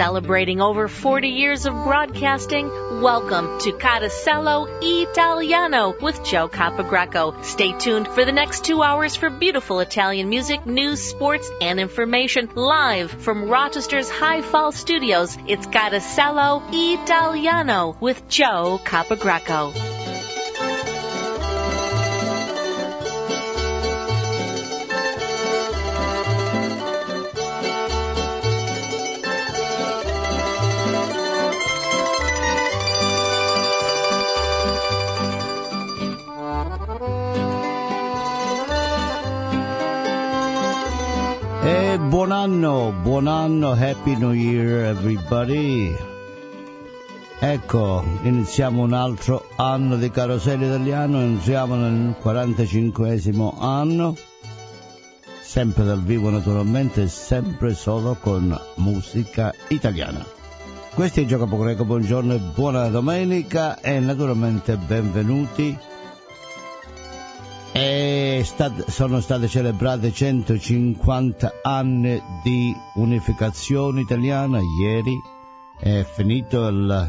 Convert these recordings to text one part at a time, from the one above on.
Celebrating over 40 years of broadcasting, welcome to Carosello Italiano with Joe Capogreco. Stay tuned for the next 2 hours for beautiful Italian music, news, sports, and information live from Rochester's High Falls Studios. It's Carosello Italiano with Joe Capogreco. Buon anno, Happy New Year everybody. Ecco, iniziamo un altro anno di Carosello Italiano, entriamo nel 45esimo anno, sempre dal vivo naturalmente, sempre solo con musica italiana. Questo è Gioco Capogreco, buongiorno e buona domenica e naturalmente benvenuti. Sono state celebrate 150 anni di unificazione italiana. Ieri è finito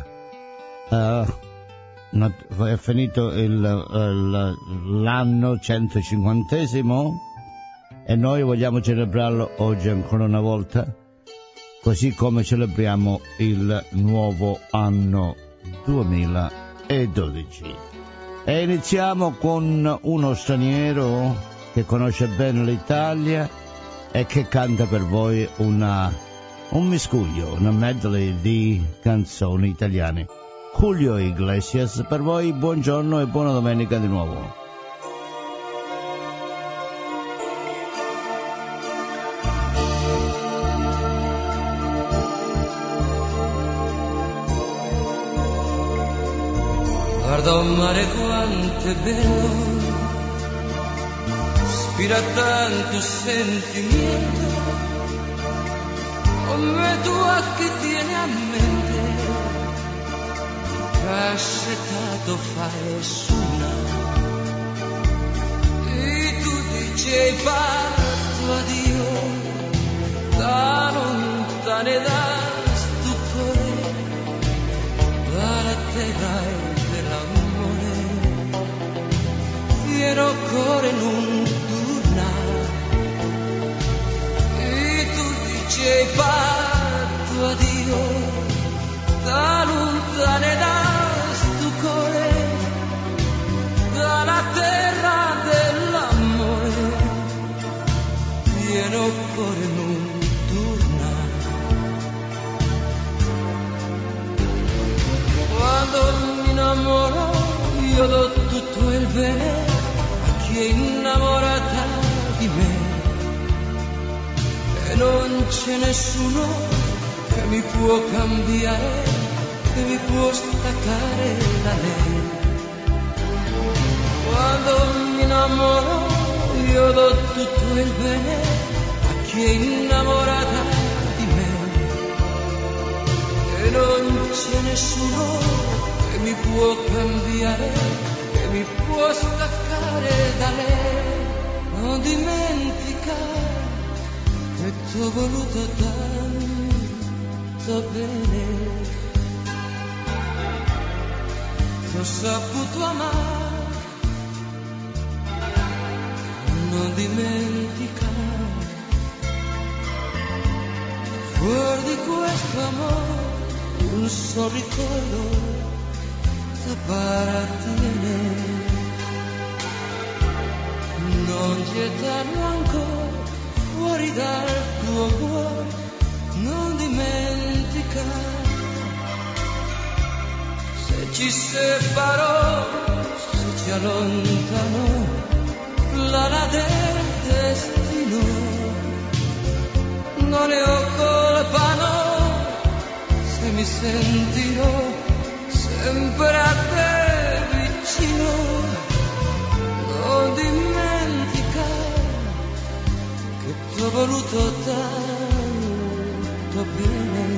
l'anno 150esimo e noi vogliamo celebrarlo oggi ancora una volta, così come celebriamo il nuovo anno 2012. E iniziamo con uno straniero che conosce bene l'Italia e che canta per voi un miscuglio, una medley di canzoni italiane. Julio Iglesias, per voi buongiorno e buona domenica di nuovo. Guarda un mare quanto è bello, ispira tanto sentimento, come tu a che tieni a mente, che ha accettato fare suona, e tu dici hai fatto addio, da lontane da stupore, dalla terra pieno cuore non torna, e tu dici hai fatto addio, da lontane da sto cuore, dalla terra dell'amore, pieno cuore non torna. Quando mi innamoro io do tutto il bene che è innamorata di me e non c'è nessuno che mi può cambiare, che mi può staccare da lei. Quando mi innamoro io do tutto il bene a chi è innamorata di me e non c'è nessuno che mi può cambiare, mi può staccare da lei. Non dimentica che t'ho voluto tanto bene, t'ho saputo amare. Non dimentica, fuori di questo amore un solo ricordo t'appartiene. Non gettarlo ancora fuori dal tuo cuore, non dimentica. Se ci separò, se ci allontanò l'ala del destino, non ne ho colpa, no, se mi sentirò sempre a te vicino. Non dimentica che t'ho voluto tanto bene,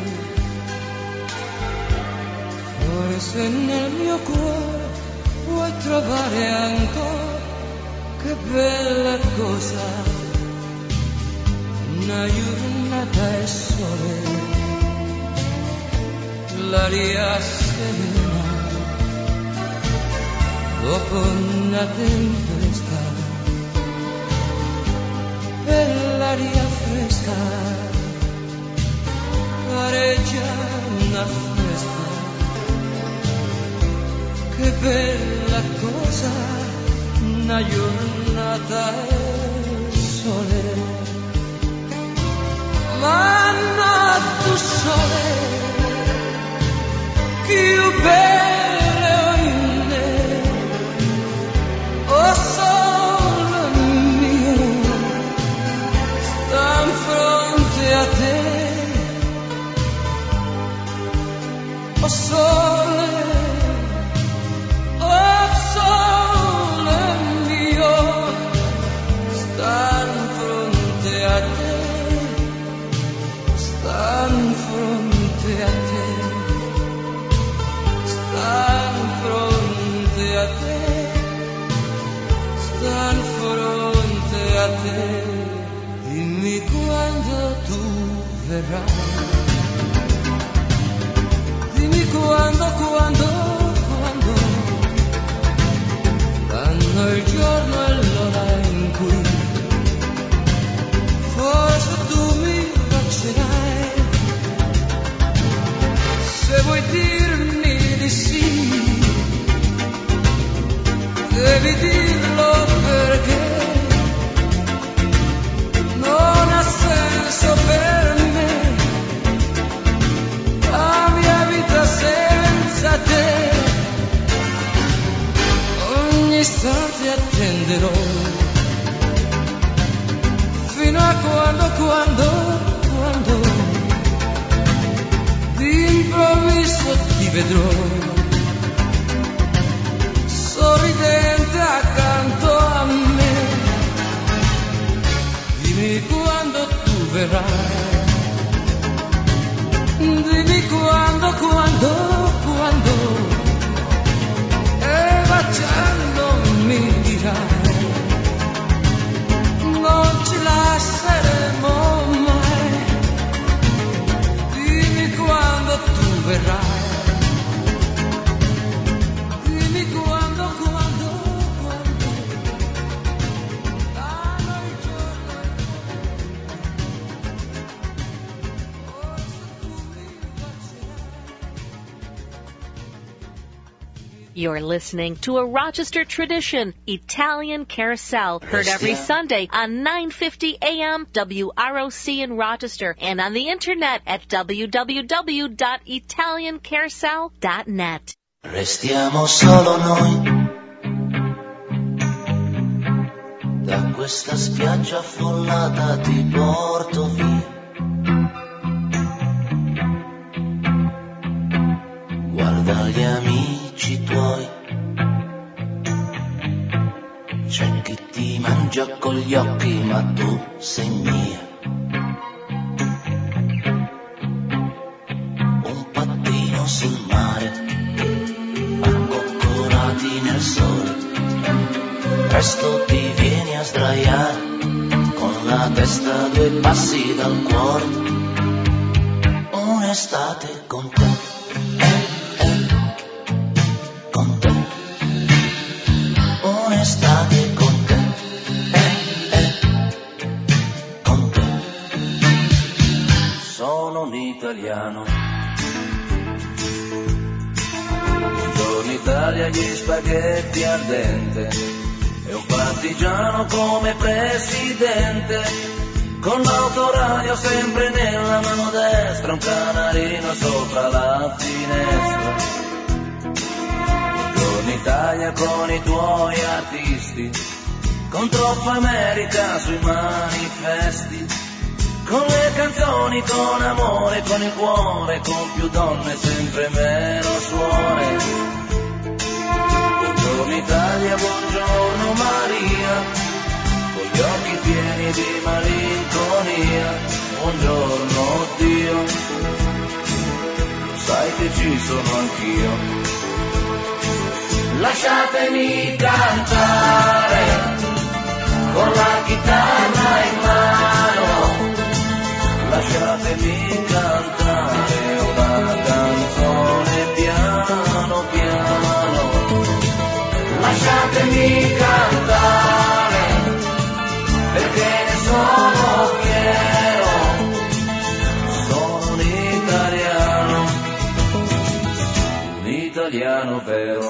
forse nel mio cuore puoi trovare ancora, che bella cosa, una giornata e sole. l'aria serena dopo una tempesta e l'aria fresca pareggia una festa. Che bella cosa una giornata e sole, ma no tu sole più belle oine, oh sole mio, sta in fronte a te, oh sole, oh sole mio, sta in fronte a te, sta in fronte a te. Stan fronte a te, stan fronte a te, dimmi quando tu verrai, dimmi quando, quando il giorno e l'ora in cui forse tu mi bacerai, se vuoi dirmi di sì, devi dirlo perché non ha senso per me la mia vita senza te. Ogni istante attenderò fino a quando d'improvviso ti vedrò sorridente accanto a me. Dimmi quando tu verrai, dimmi quando e baciando mi dirai non ci lasceremo mai. Dimmi quando tu verrai, dimmi quando You're listening to a Rochester tradition, Italian Carousel, heard every Sunday on 9:50 a.m. WROC in Rochester and on the internet at www.italiancarousel.net. Restiamo solo noi, da questa spiaggia affollata ti porto via. Guarda gli amici tuoi, c'è chi ti mangia con gli occhi ma tu sei mia. Un pattino sul mare, accoccolati nel sole, presto ti vieni a sdraiare con la testa a 2 passi dal cuore. Un'estate con te, con te, un'estate con te, con te. Sono un italiano, buongiorno Italia, gli spaghetti al dente e un partigiano come presidente, con l'autoradio sempre nella mano destra, un canarino sopra la finestra. Buongiorno Italia con i tuoi artisti, con troppa America sui manifesti, con le canzoni, con amore, con il cuore, con più donne, sempre meno suore. Buongiorno Italia, buongiorno Maria, con gli occhi pieni di malinconia. Buongiorno Dio, sai che ci sono anch'io. Lasciatemi cantare con la chitarra in mano, lasciatemi cantare una canzone. italiano vero.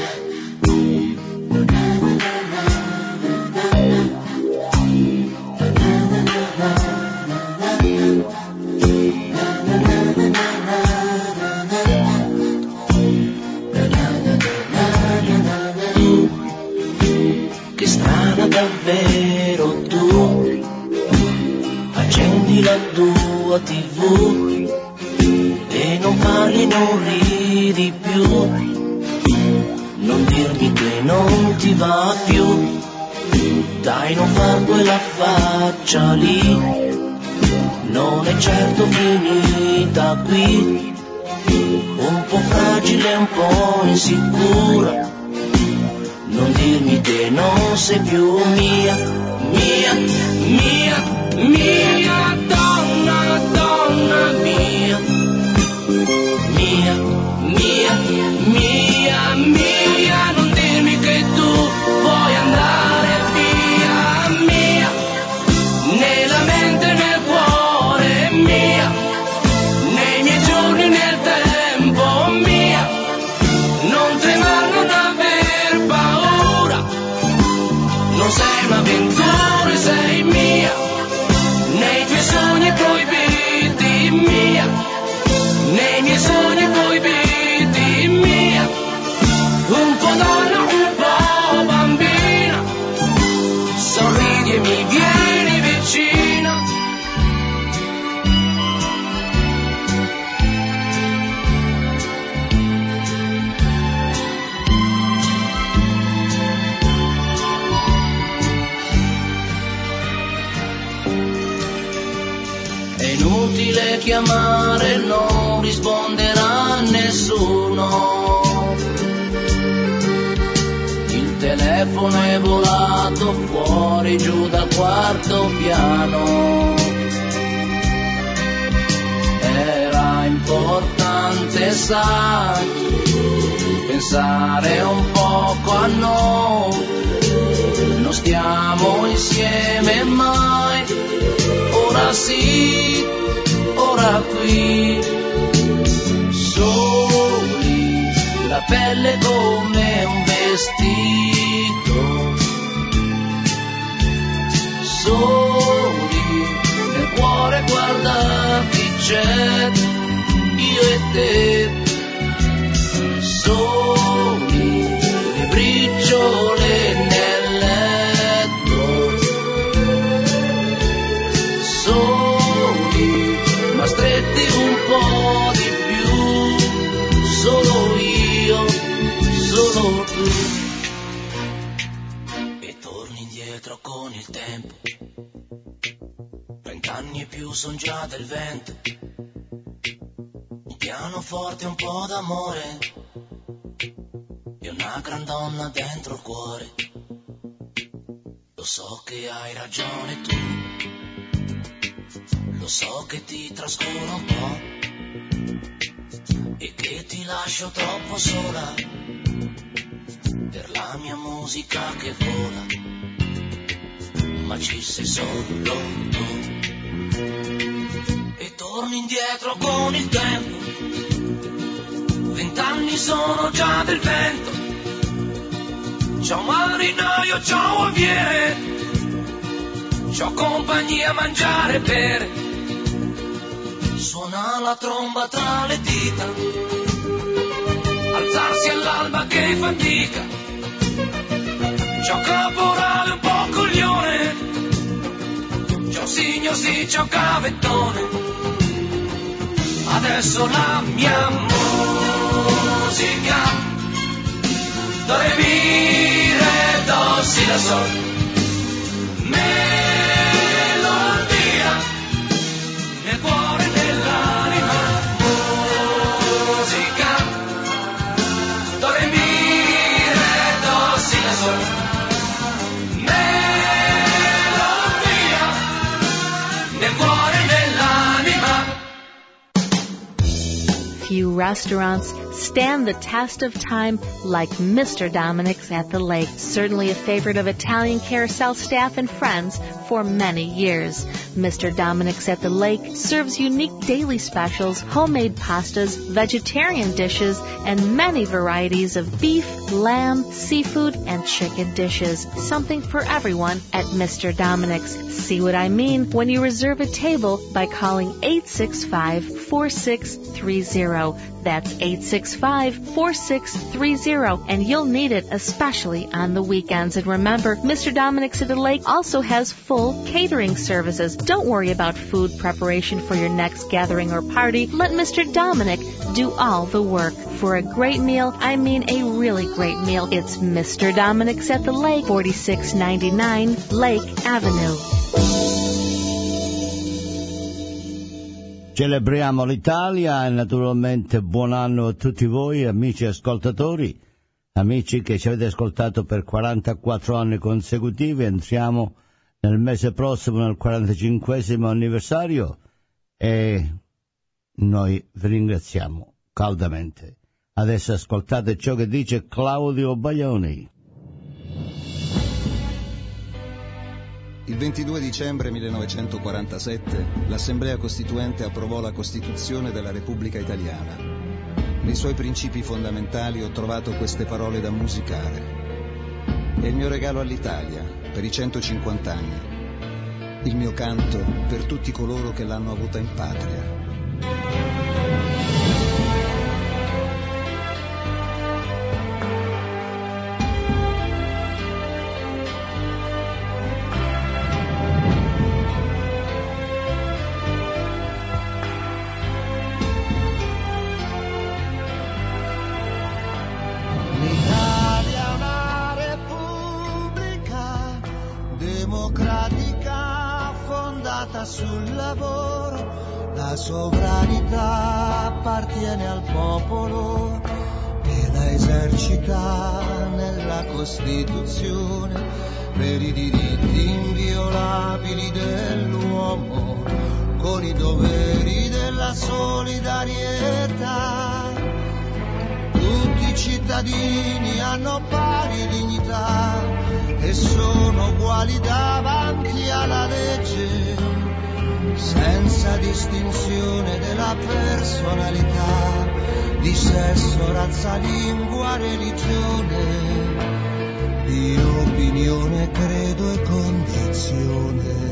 Che strana davvero tu, accendi la tua TV e non parli, non ridi più, non dirmi che non ti va più, dai non far quella faccia lì, non è certo finita qui, un po' fragile, un po' insicura, non dirmi che non sei più mia, mia, mia, mia donna, donna mia, mia, mia, mia, mia, non dirmi che tu vuoi andare via, mia, nella mente, nel cuore, mia, nei miei giorni, nel tempo, mia, non tremare, non aver paura, non sei un'avventura, sei mia, nei tuoi sogni proibiti, mia, nei miei sogni proibiti, mia, un po' donna, un po' bambina, sorridi e mi vieni vicina. È inutile chiamare, non risponderà nessuno. Il telefono è volato fuori giù dal quarto piano. Era importante, sai, pensare un poco a noi. Non stiamo insieme mai, ora sì, ora qui, soli, la pelle come un vestito, soli, nel cuore guarda chi c'è, io e te, soli, le briciole nel letto, soli, ma stretti un po' di più, solo io, solo tu. E torni indietro con il tempo, 20 anni e più son già del vento, un pianoforte e un po' d'amore, e una gran donna dentro il cuore. Lo so che hai ragione tu, lo so che ti trascuro un po' e che ti lascio troppo sola per la mia musica che vola, ma ci sei solo tu. E torni indietro con il tempo, 20 anni sono già del vento, ciao marinaio, ciao aviere, c'ho compagnia, mangiare e bere, suona la tromba tra le dita, alzarsi all'alba che fatica, c'ho caporale un po' coglione, c'ho signo sì, c'ho cavettone, adesso la mia musica, do re mi re do si la sol, melodia nel cuore e nell'anima, musica, do re mi re do si la sol, melodia nel cuore e nell'anima. Few restaurants stand the test of time like Mr. Dominic's at the Lake. Certainly a favorite of Italian carousel staff and friends for many years. Mr. Dominic's at the Lake serves unique daily specials, homemade pastas, vegetarian dishes, and many varieties of beef, lamb, seafood, and chicken dishes. Something for everyone at Mr. Dominic's. See what I mean when you reserve a table by calling 865-4630. That's 865-4630, and you'll need it especially on the weekends. And remember, Mr. Dominic's at the Lake also has full catering services. Don't worry about food preparation for your next gathering or party. Let Mr. Dominic do all the work. For a great meal, I mean a really great meal, it's Mr. Dominic's at the Lake, 4699 Lake Avenue. Celebriamo l'Italia e naturalmente buon anno a tutti voi, amici ascoltatori, amici che ci avete ascoltato per 44 anni consecutivi. Entriamo nel mese prossimo, nel 45esimo anniversario, e noi vi ringraziamo caldamente. Adesso ascoltate ciò che dice Claudio Baglioni. Il 22 dicembre 1947 l'Assemblea Costituente approvò la Costituzione della Repubblica Italiana. Nei suoi principi fondamentali ho trovato queste parole da musicare. È il mio regalo all'Italia per i 150 anni. Il mio canto per tutti coloro che l'hanno avuta in patria. Sul lavoro, la sovranità appartiene al popolo e la esercita nella Costituzione per i diritti inviolabili dell'uomo con i doveri della solidarietà. Tutti i cittadini hanno pari dignità e sono uguali davanti alla legge, senza distinzione della personalità, di sesso, razza, lingua, religione, di opinione, credo e condizione.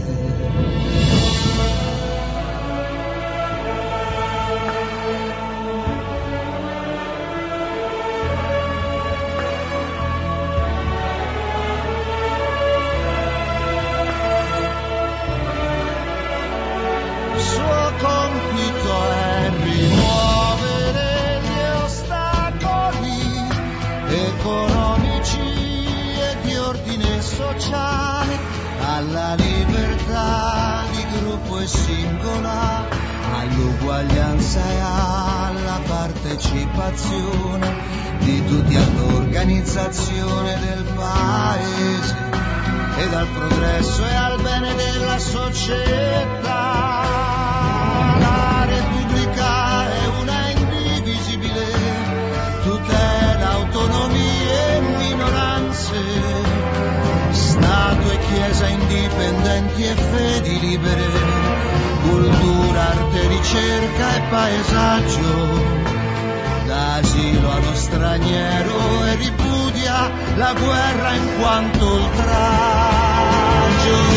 Alla libertà di gruppo e singola, all'uguaglianza e alla partecipazione di tutti all'organizzazione del paese ed al progresso e al bene della società. La Repubblica è una indivisibile, tutela autonomie e minoranze, Stato e Chiesa indipendenti e fedi libere, cultura, arte, ricerca e paesaggio, da asilo allo straniero e ripudia la guerra in quanto oltraggio.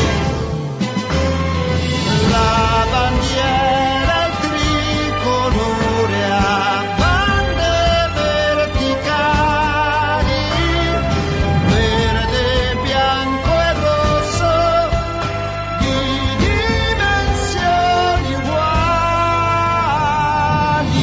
La bandiera, il tricolore a bande verticali, verde, bianco e rosso, di dimensioni uguali.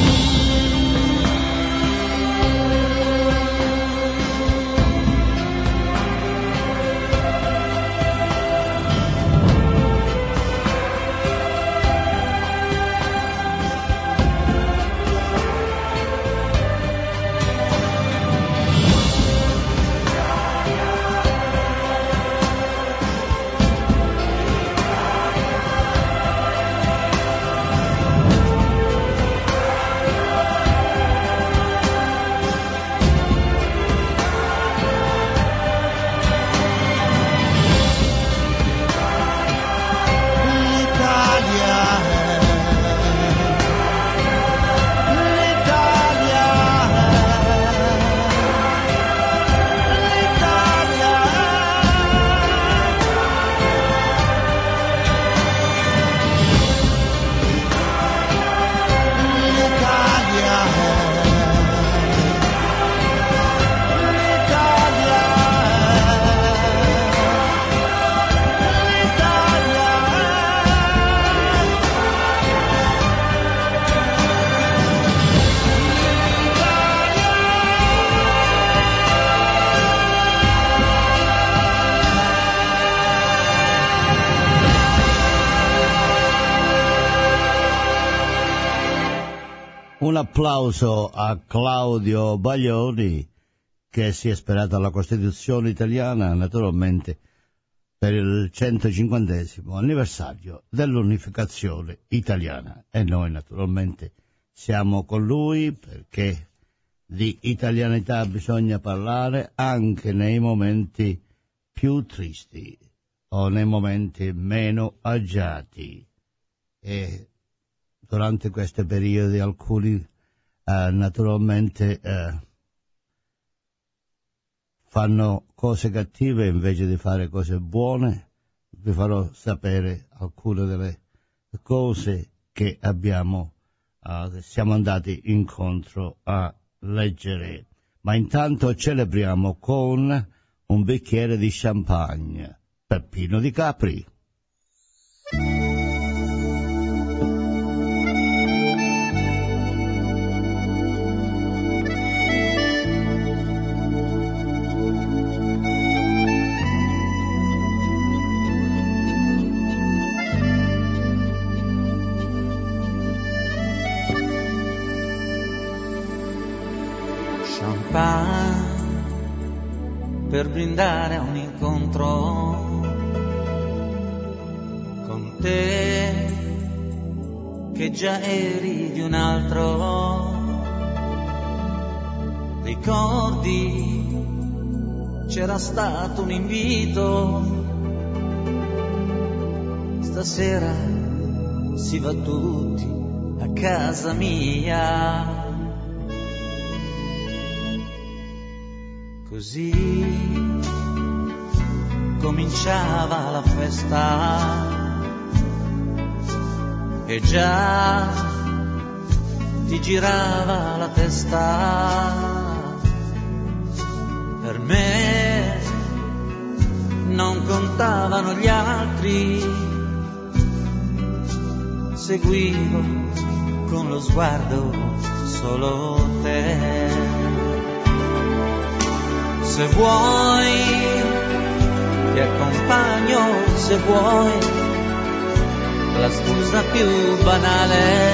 Un applauso a Claudio Baglioni, che si è ispirato alla Costituzione italiana, naturalmente, per il 150° anniversario dell'unificazione italiana. E noi, naturalmente, siamo con lui perché di italianità bisogna parlare anche nei momenti più tristi o nei momenti meno agiati. E durante questi periodi alcuni naturalmente fanno cose cattive invece di fare cose buone. Vi farò sapere alcune delle cose che siamo andati incontro a leggere. Ma intanto celebriamo con un bicchiere di champagne. Peppino Di Capri. Per brindare a un incontro con te, che già eri di un altro. Ricordi, c'era stato un invito, stasera si va tutti a casa mia. Così cominciava la festa e già ti girava la testa. Per me non contavano gli altri, seguivo con lo sguardo solo te. Se vuoi ti accompagno, se vuoi, la scusa più banale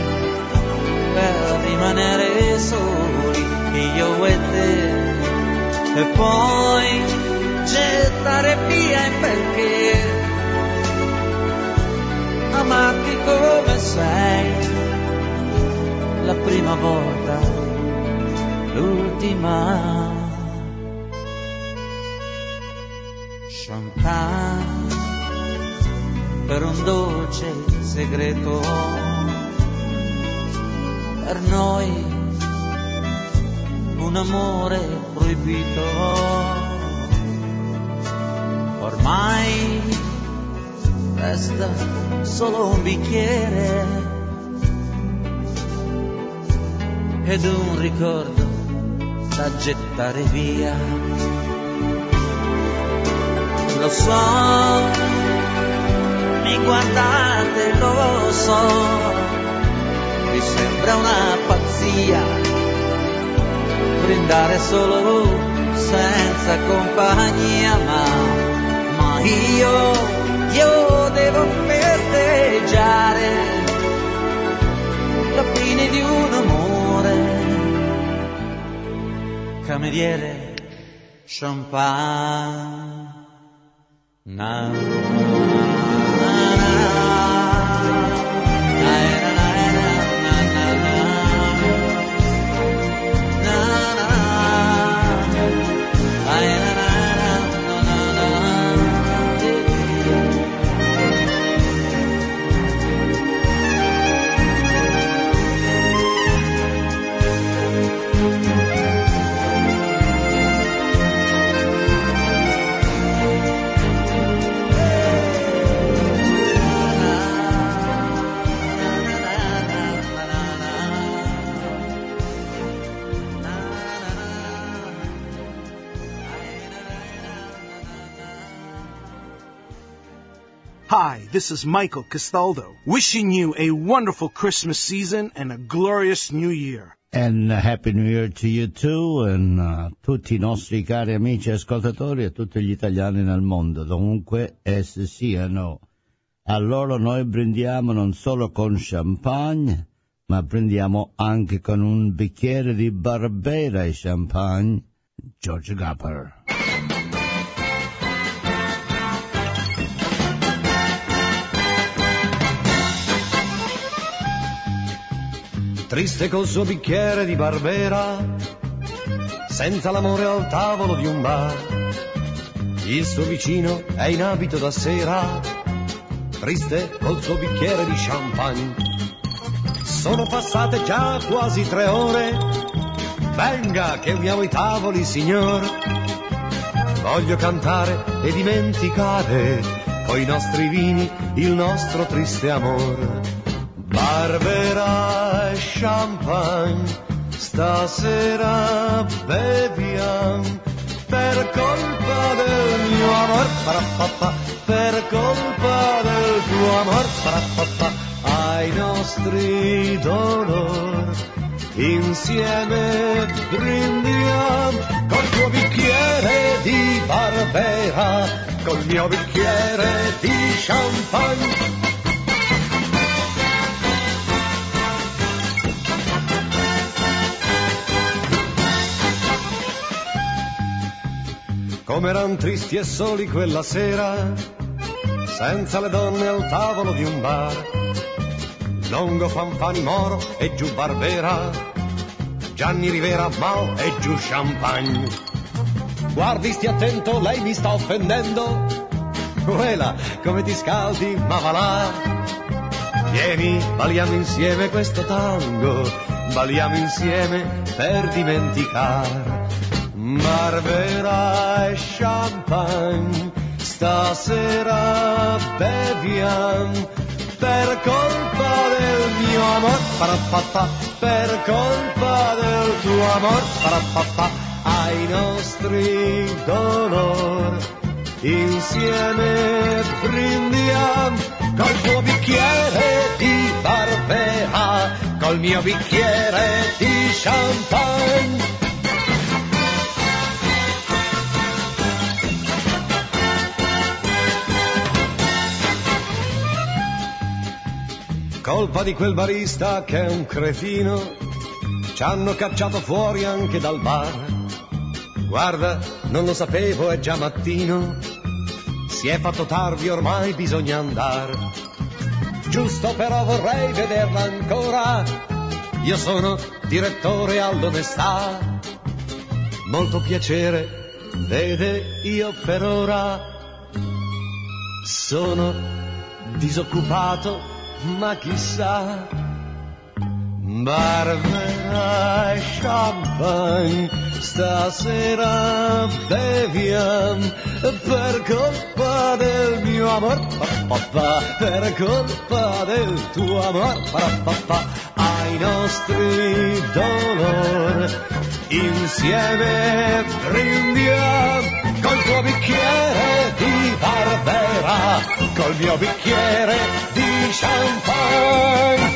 per rimanere soli, io e te, e poi gettare via il perché, amarti come sei, la prima volta, l'ultima. Champagne per un dolce segreto, per noi un amore proibito. Ormai resta solo un bicchiere ed un ricordo da gettare via. Lo so, mi guardate, lo so, vi sembra una pazzia brindare solo senza compagnia, ma io devo festeggiare la fine di un amore. Cameriere, champagne. Na, na, na, Hi, this is Michael Castaldo, wishing you a wonderful Christmas season and a glorious New Year. And a Happy New Year to you too, and tutti i nostri cari amici ascoltatori e tutti gli italiani nel mondo, dovunque essi siano. A loro noi brindiamo non solo con champagne, ma prendiamo anche con un bicchiere di Barbera e champagne, George Gapper. Triste col suo bicchiere di Barbera, senza l'amore al tavolo di un bar. Il suo vicino è in abito da sera, triste col suo bicchiere di champagne. Sono passate già quasi 3 ore, venga che uniamo i tavoli, signor. Voglio cantare e dimenticare coi nostri vini il nostro triste amor. Barbera e champagne, stasera beviamo, per colpa del mio amor, parapapà, per colpa del tuo amor, parapapà, ai nostri dolor, insieme brindiamo, col tuo bicchiere di Barbera, col mio bicchiere di champagne. Come eran tristi e soli quella sera, senza le donne al tavolo di un bar. Longo Fanfani Moro e giù Barbera, Gianni Rivera Mao e giù champagne. Guardi, stia attento, lei mi sta offendendo. Quella, come ti scaldi, ma va là. Vieni, balliamo insieme questo tango, balliamo insieme per dimenticare. Barbera e champagne, stasera beviamo, per colpa del mio amor, parapapà, per colpa del tuo amor, parapapà, ai nostri dolor, insieme brindiamo, col tuo bicchiere di Barbera, col mio bicchiere di champagne. Colpa di quel barista che è un cretino, ci hanno cacciato fuori anche dal bar. Guarda, non lo sapevo, è già mattino, si è fatto tardi, ormai bisogna andare. Giusto però vorrei vederla ancora, io sono direttore all'onestà. Molto piacere, vede, io per ora sono disoccupato, ma chissà. Barbera e champagne, stasera beviamo, per colpa del mio amor, papà, per colpa del tuo amor, papà, ai nostri dolor, insieme brindiamo, col tuo bicchiere di Barbera, col mio bicchiere di champagne.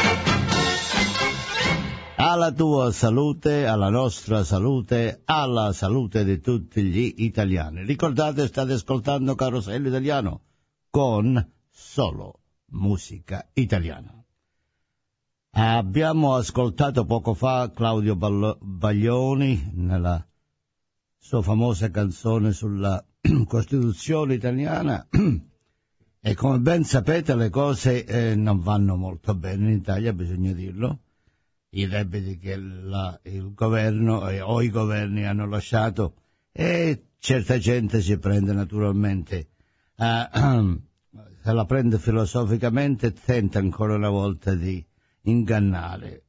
Alla tua salute, alla nostra salute, alla salute di tutti gli italiani. Ricordate, state ascoltando Carosello Italiano con solo musica italiana. Abbiamo ascoltato poco fa Claudio Baglioni nella sua famosa canzone sulla Costituzione italiana e come ben sapete le cose non vanno molto bene in Italia, bisogna dirlo. I debiti che il governo o i governi hanno lasciato e certa gente si prende naturalmente, se la prende filosoficamente e tenta ancora una volta di ingannare.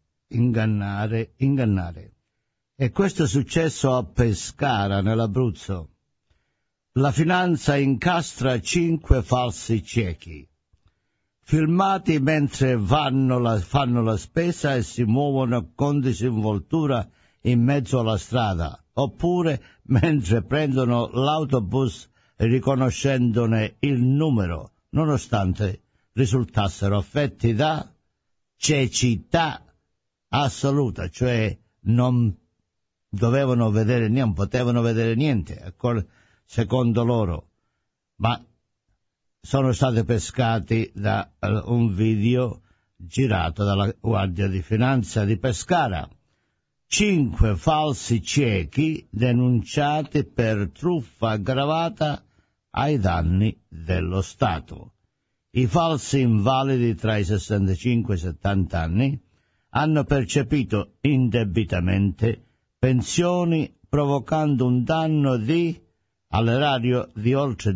E questo è successo a Pescara, nell'Abruzzo. La finanza incastra 5 falsi ciechi, filmati mentre fanno la spesa e si muovono con disinvoltura in mezzo alla strada, oppure mentre prendono l'autobus riconoscendone il numero, nonostante risultassero affetti da cecità assoluta, cioè non dovevano vedere, non potevano vedere niente, secondo loro, ma sono stati pescati da un video girato dalla Guardia di Finanza di Pescara. 5 falsi ciechi denunciati per truffa aggravata ai danni dello Stato. I falsi invalidi tra i 65 e i 70 anni hanno percepito indebitamente pensioni provocando un danno all'erario di oltre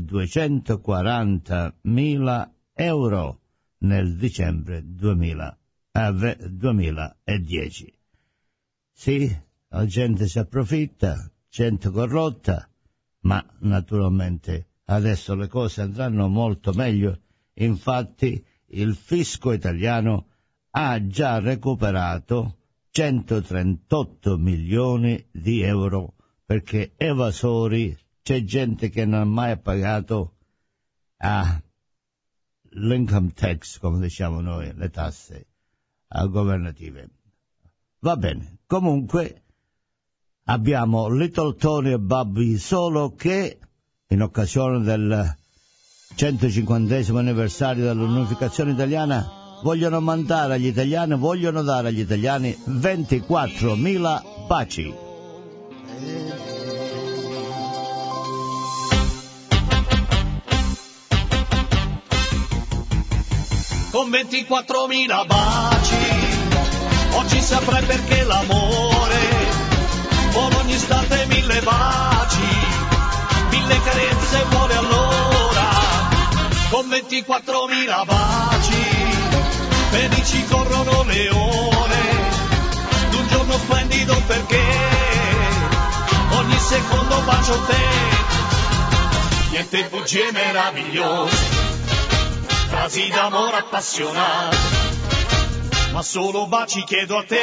240.000 euro nel dicembre 2010. Sì, la gente si approfitta, gente corrotta, ma naturalmente adesso le cose andranno molto meglio. Infatti il fisco italiano ha già recuperato 138 milioni di euro perché evasori, c'è gente che non ha mai pagato l'income tax, come diciamo noi, le tasse governative. Va bene, comunque abbiamo Little Tony e Bobby Solo che, in occasione del 150° anniversario dell'unificazione italiana, vogliono dare agli italiani 24.000 baci. Con 24.000 baci oggi saprai perché l'amore vuole ogni istante 1000 baci, 1000 carezze vuole allora. Con 24.000 baci felici corrono le ore d'un giorno splendido perché ogni secondo bacio te, niente bugie meravigliose, frasi d'amore appassionate, ma solo baci chiedo a te.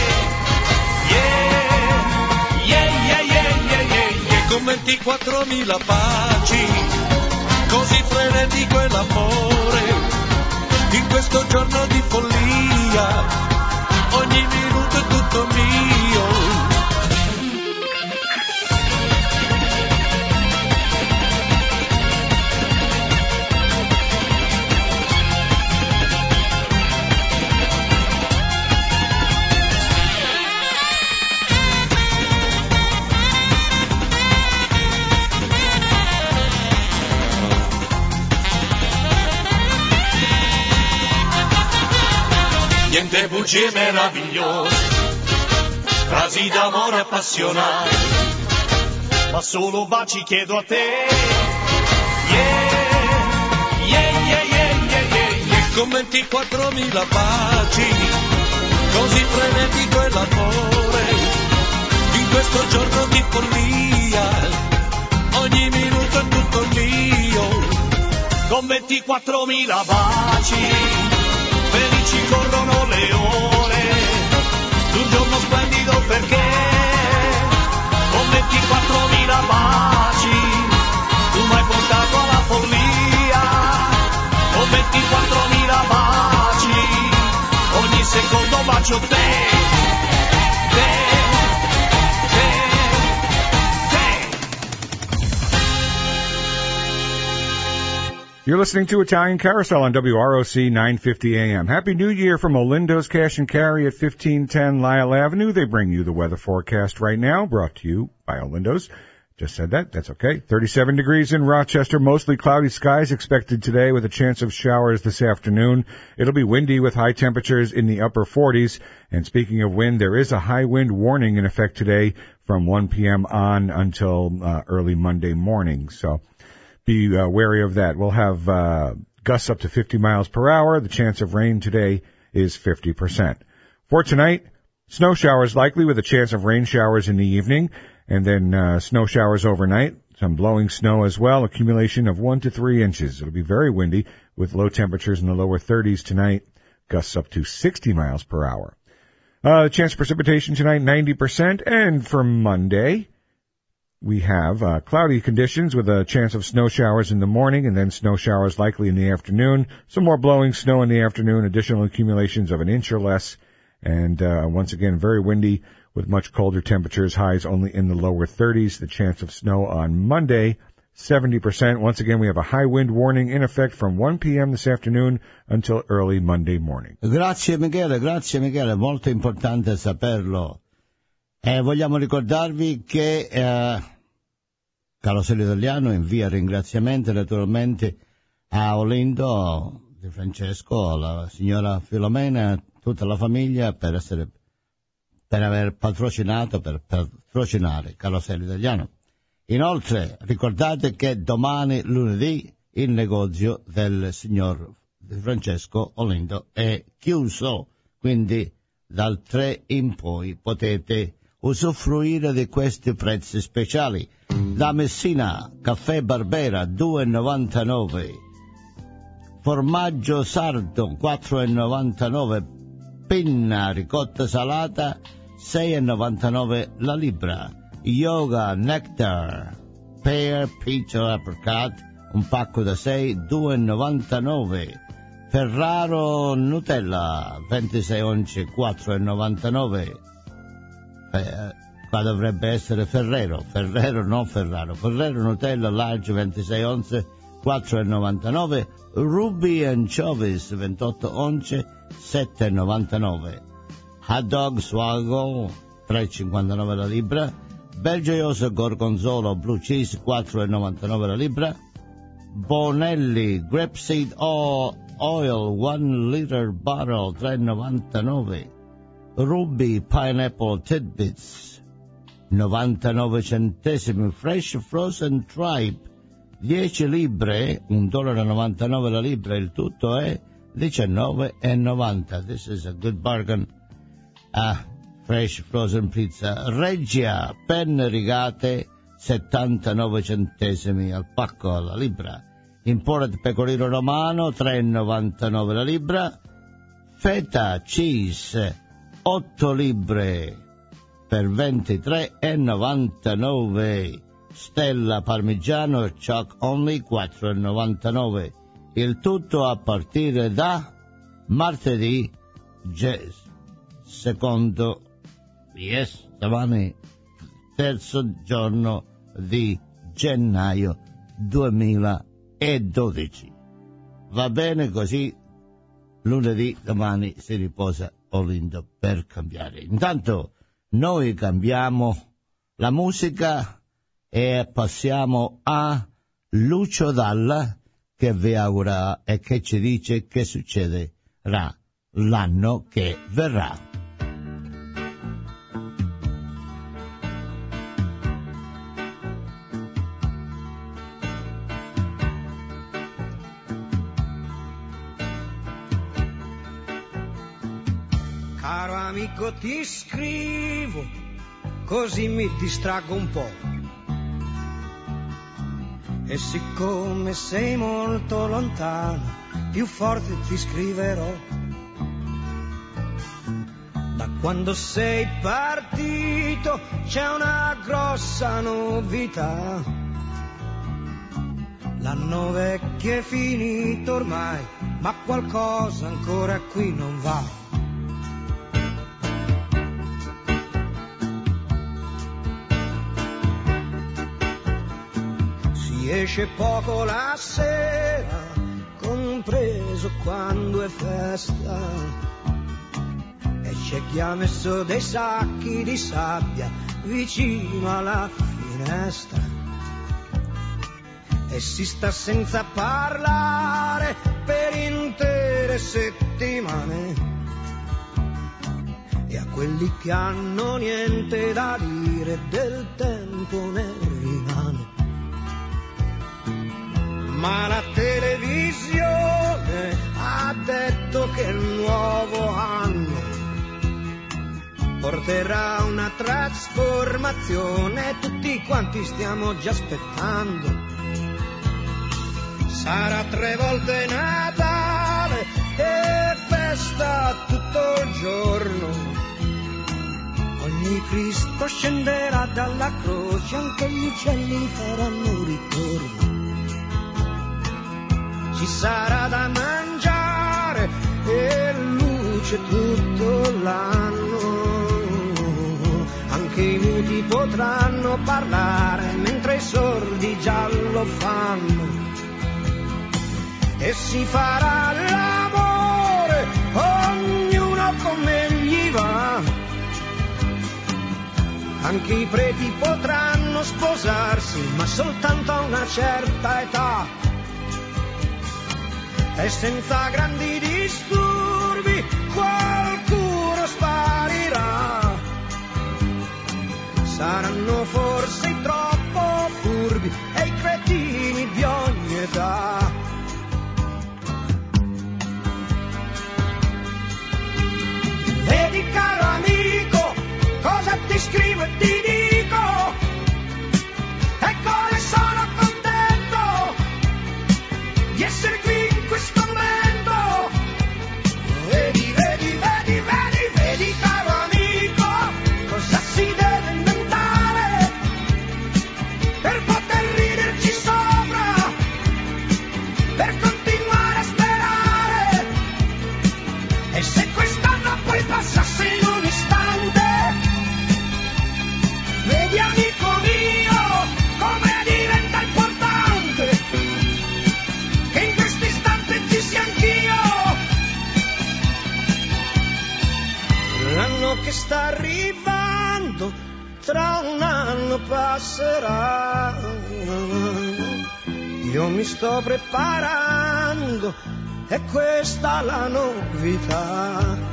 Yeah, yeah, yeah, yeah, yeah, yeah, yeah. Con 24.000 baci, così frenetico è l'amore, in questo giorno di follia, ogni minuto è tutto mio. Niente bugie meravigliose, frasi d'amore appassionate, ma solo baci chiedo a te. Yeah, yeah, yeah, yeah, yeah, yeah, yeah. Con 24.000 baci, così frenetico è l'amore, in questo giorno di follia, ogni minuto è tutto mio. Con 24.000 baci felici corrono le ore d'un giorno splendido perché con 24.000 baci tu m'hai portato alla follia. Con 24.000 baci ogni secondo bacio te, te, te, te. You're listening to Italian Carousel on WROC 950 AM. Happy New Year from Olindo's Cash and Carry at 1510 Lyle Avenue. They bring you the weather forecast right now, brought to you by Olindo's. Just said that. That's okay. 37 degrees in Rochester. Mostly cloudy skies expected today with a chance of showers this afternoon. It'll be windy with high temperatures in the upper 40s. And speaking of wind, there is a high wind warning in effect today from 1 p.m. on until early Monday morning. So be wary of that. We'll have gusts up to 50 miles per hour. The chance of rain today is 50%. For tonight, snow showers likely with a chance of rain showers in the evening, and then snow showers overnight. Some blowing snow as well, accumulation of 1 to 3 inches. It'll be very windy with low temperatures in the lower 30s tonight, gusts up to 60 miles per hour. Chance of precipitation tonight, 90%, and for Monday, we have cloudy conditions with a chance of snow showers in the morning and then snow showers likely in the afternoon. Some more blowing snow in the afternoon, additional accumulations of 1 inch or less. And once again, very windy with much colder temperatures, highs only in the lower 30s. The chance of snow on Monday, 70%. Once again, we have a high wind warning in effect from 1 p.m. this afternoon until early Monday morning. Grazie Michele, molto importante saperlo. Vogliamo ricordarvi che Carosello Italiano invia ringraziamenti naturalmente a Olindo Di Francesco, alla signora Filomena, tutta la famiglia per aver patrocinare Carosello Italiano. Inoltre ricordate che domani lunedì il negozio del signor Di Francesco Olindo è chiuso, quindi dal 3 in poi potete usufruire di questi prezzi speciali. Da Messina, caffè Barbera 2,99, formaggio sardo 4,99, pinna ricotta salata 6,99 la libra, yoga nectar pear peach o apricot un pacco da 6 2,99, Ferraro Nutella 26 once 4,99. Qua dovrebbe essere Ferrero non Ferraro. Ferrero Nutella large 26 onze 4,99, Ruby Anchovies 28 once 7,99, hot dog Swago 3,59 la libra, Belgioioso Gorgonzola Blue Cheese 4,99 la libra, Bonelli Grapeseed Oil 1 liter bottle 3,99, Ruby Pineapple Tidbits 99 centesimi, Fresh Frozen Tripe 10 libre, $1,99 la libra, il tutto è $19,90. This is a good bargain. Fresh Frozen Pizza Reggia, penne rigate 79 centesimi al pacco alla libra, Imported Pecorino Romano 3,99 la libra, Feta Cheese 8 libre per $23,99, Stella Parmigiano Choc Only 4,99, il tutto a partire da martedì domani terzo giorno di gennaio 2012. Va bene così, lunedì domani si riposa Olindo per cambiare. Intanto noi cambiamo la musica e passiamo a Lucio Dalla, che vi augura e che ci dice che succederà l'anno che verrà. Caro amico, ti scrivo così mi distraggo un po'. E siccome sei molto lontano, più forte ti scriverò. Da quando sei partito c'è una grossa novità. L'anno vecchio è finito ormai, ma qualcosa ancora qui non va. Si esce poco la sera, compreso quando è festa, e c'è chi ha messo dei sacchi di sabbia vicino alla finestra e si sta senza parlare per intere settimane. E a quelli che hanno niente da dire del tempo ne rimane. Ma la televisione ha detto che il nuovo anno porterà una trasformazione, tutti quanti stiamo già aspettando. Sarà 3 volte Natale e festa tutto il giorno. Ogni Cristo scenderà dalla croce, anche gli uccelli faranno ritorno. Ci sarà da mangiare e luce tutto l'anno, anche anche i muti potranno parlare mentre i sordi già lo fanno, e si farà l'amore ognuno come gli va. Anche i preti potranno sposarsi, ma soltanto a una certa età, e senza grandi disturbi qualcuno sparirà. Saranno forse i troppo furbi e i cretini di ogni età. Vedi caro amico, cosa ti scrivo e ti dico, e come sono contento di essere qui in questo momento. Vedi, vedi, vedi, vedi, vedi caro amico, cosa si deve inventare per poter riderci sopra, per continuare a sperare. E se quest'anno poi passasse in un istante, vedi amico mio come diventa importante che in questo istante ci sia anch'io. L'anno che sta arrivando tra un anno passerà, io mi sto preparando, è questa la novità.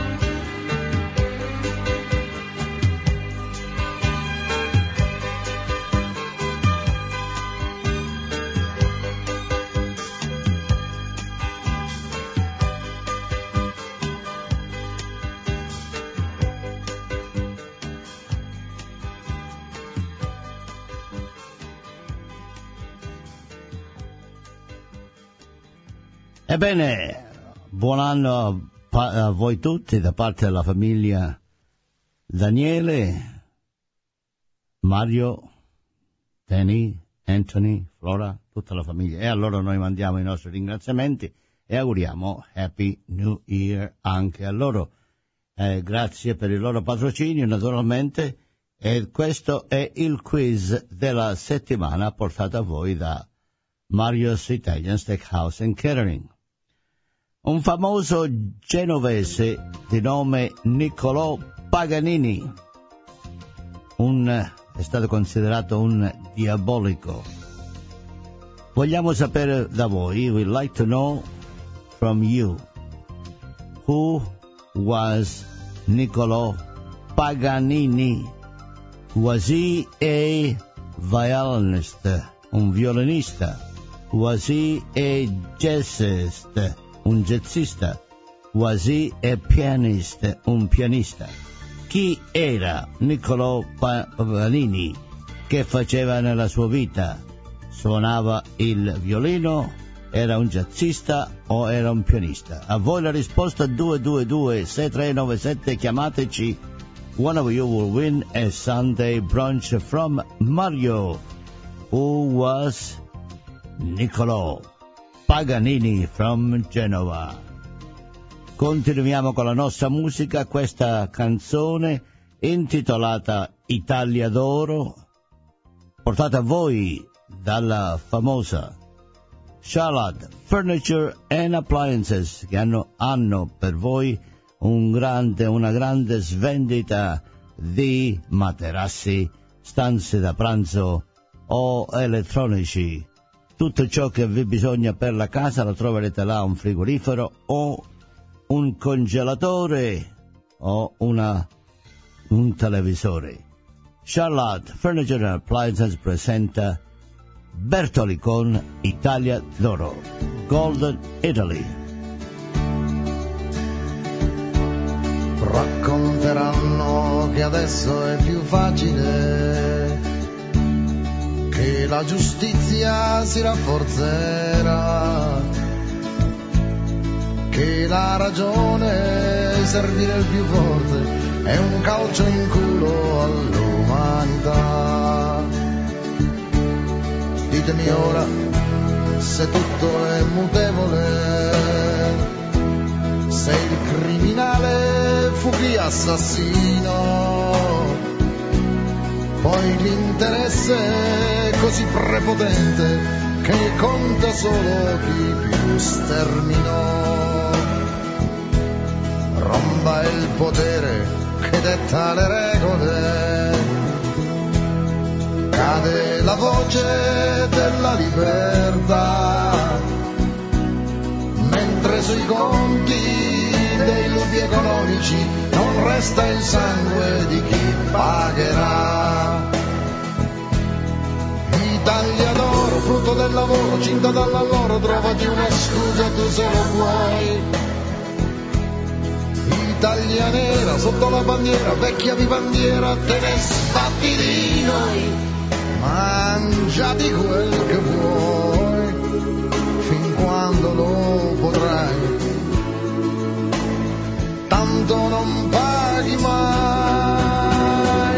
Ebbene, buon anno a voi tutti da parte della famiglia Daniele, Mario, Danny, Anthony, Flora, tutta la famiglia. E allora noi mandiamo i nostri ringraziamenti e auguriamo Happy New Year anche a loro. Grazie per il loro patrocinio naturalmente, e questo è il quiz della settimana portato a voi da Mario's Italian Steakhouse and Catering. Un famoso genovese di nome Niccolò Paganini è stato considerato un diabolico. Vogliamo sapere da voi, we'd like to know from you, who was Niccolò Paganini? Was he a violinist, un violinista? Was he a jazzist, un jazzista? Was he a pianist, un pianista? Chi era Niccolò Paganini? Che faceva nella sua vita? Suonava il violino? Era un jazzista o era un pianista? A voi la risposta 222-6397, chiamateci. One of you will win a Sunday brunch from Mario, who was Niccolò Paganini from Genova. Continuiamo con la nostra musica, questa canzone intitolata Italia d'Oro, portata a voi dalla famosa Charlotte Furniture and Appliances, che hanno per voi una grande svendita di materassi, stanze da pranzo o elettronici. Tutto ciò che vi bisogna per la casa lo troverete là, un frigorifero o un congelatore o un televisore. Charlotte Furniture and Appliances presenta Bertoli con Italia d'Oro, Golden Italy. Racconteranno che adesso è più facile, che la giustizia si rafforzerà, che la ragione servire il più forte è un calcio in culo all'umanità. Ditemi ora se tutto è mutevole, se il criminale fu chi assassino, poi l'interesse è così prepotente che conta solo chi più sterminò. Romba il potere che detta le regole, cade la voce della libertà, mentre sui conti dei lupi economici non resta il sangue di chi pagherà. Italia d'oro, frutto del lavoro, cinta dall'alloro, trovati una scusa tu se lo vuoi. Italia nera, sotto la bandiera, vecchia vivandiera, te ne sbatti di noi, mangiati quel che vuoi, fin quando lo potrai, tanto non paghi mai.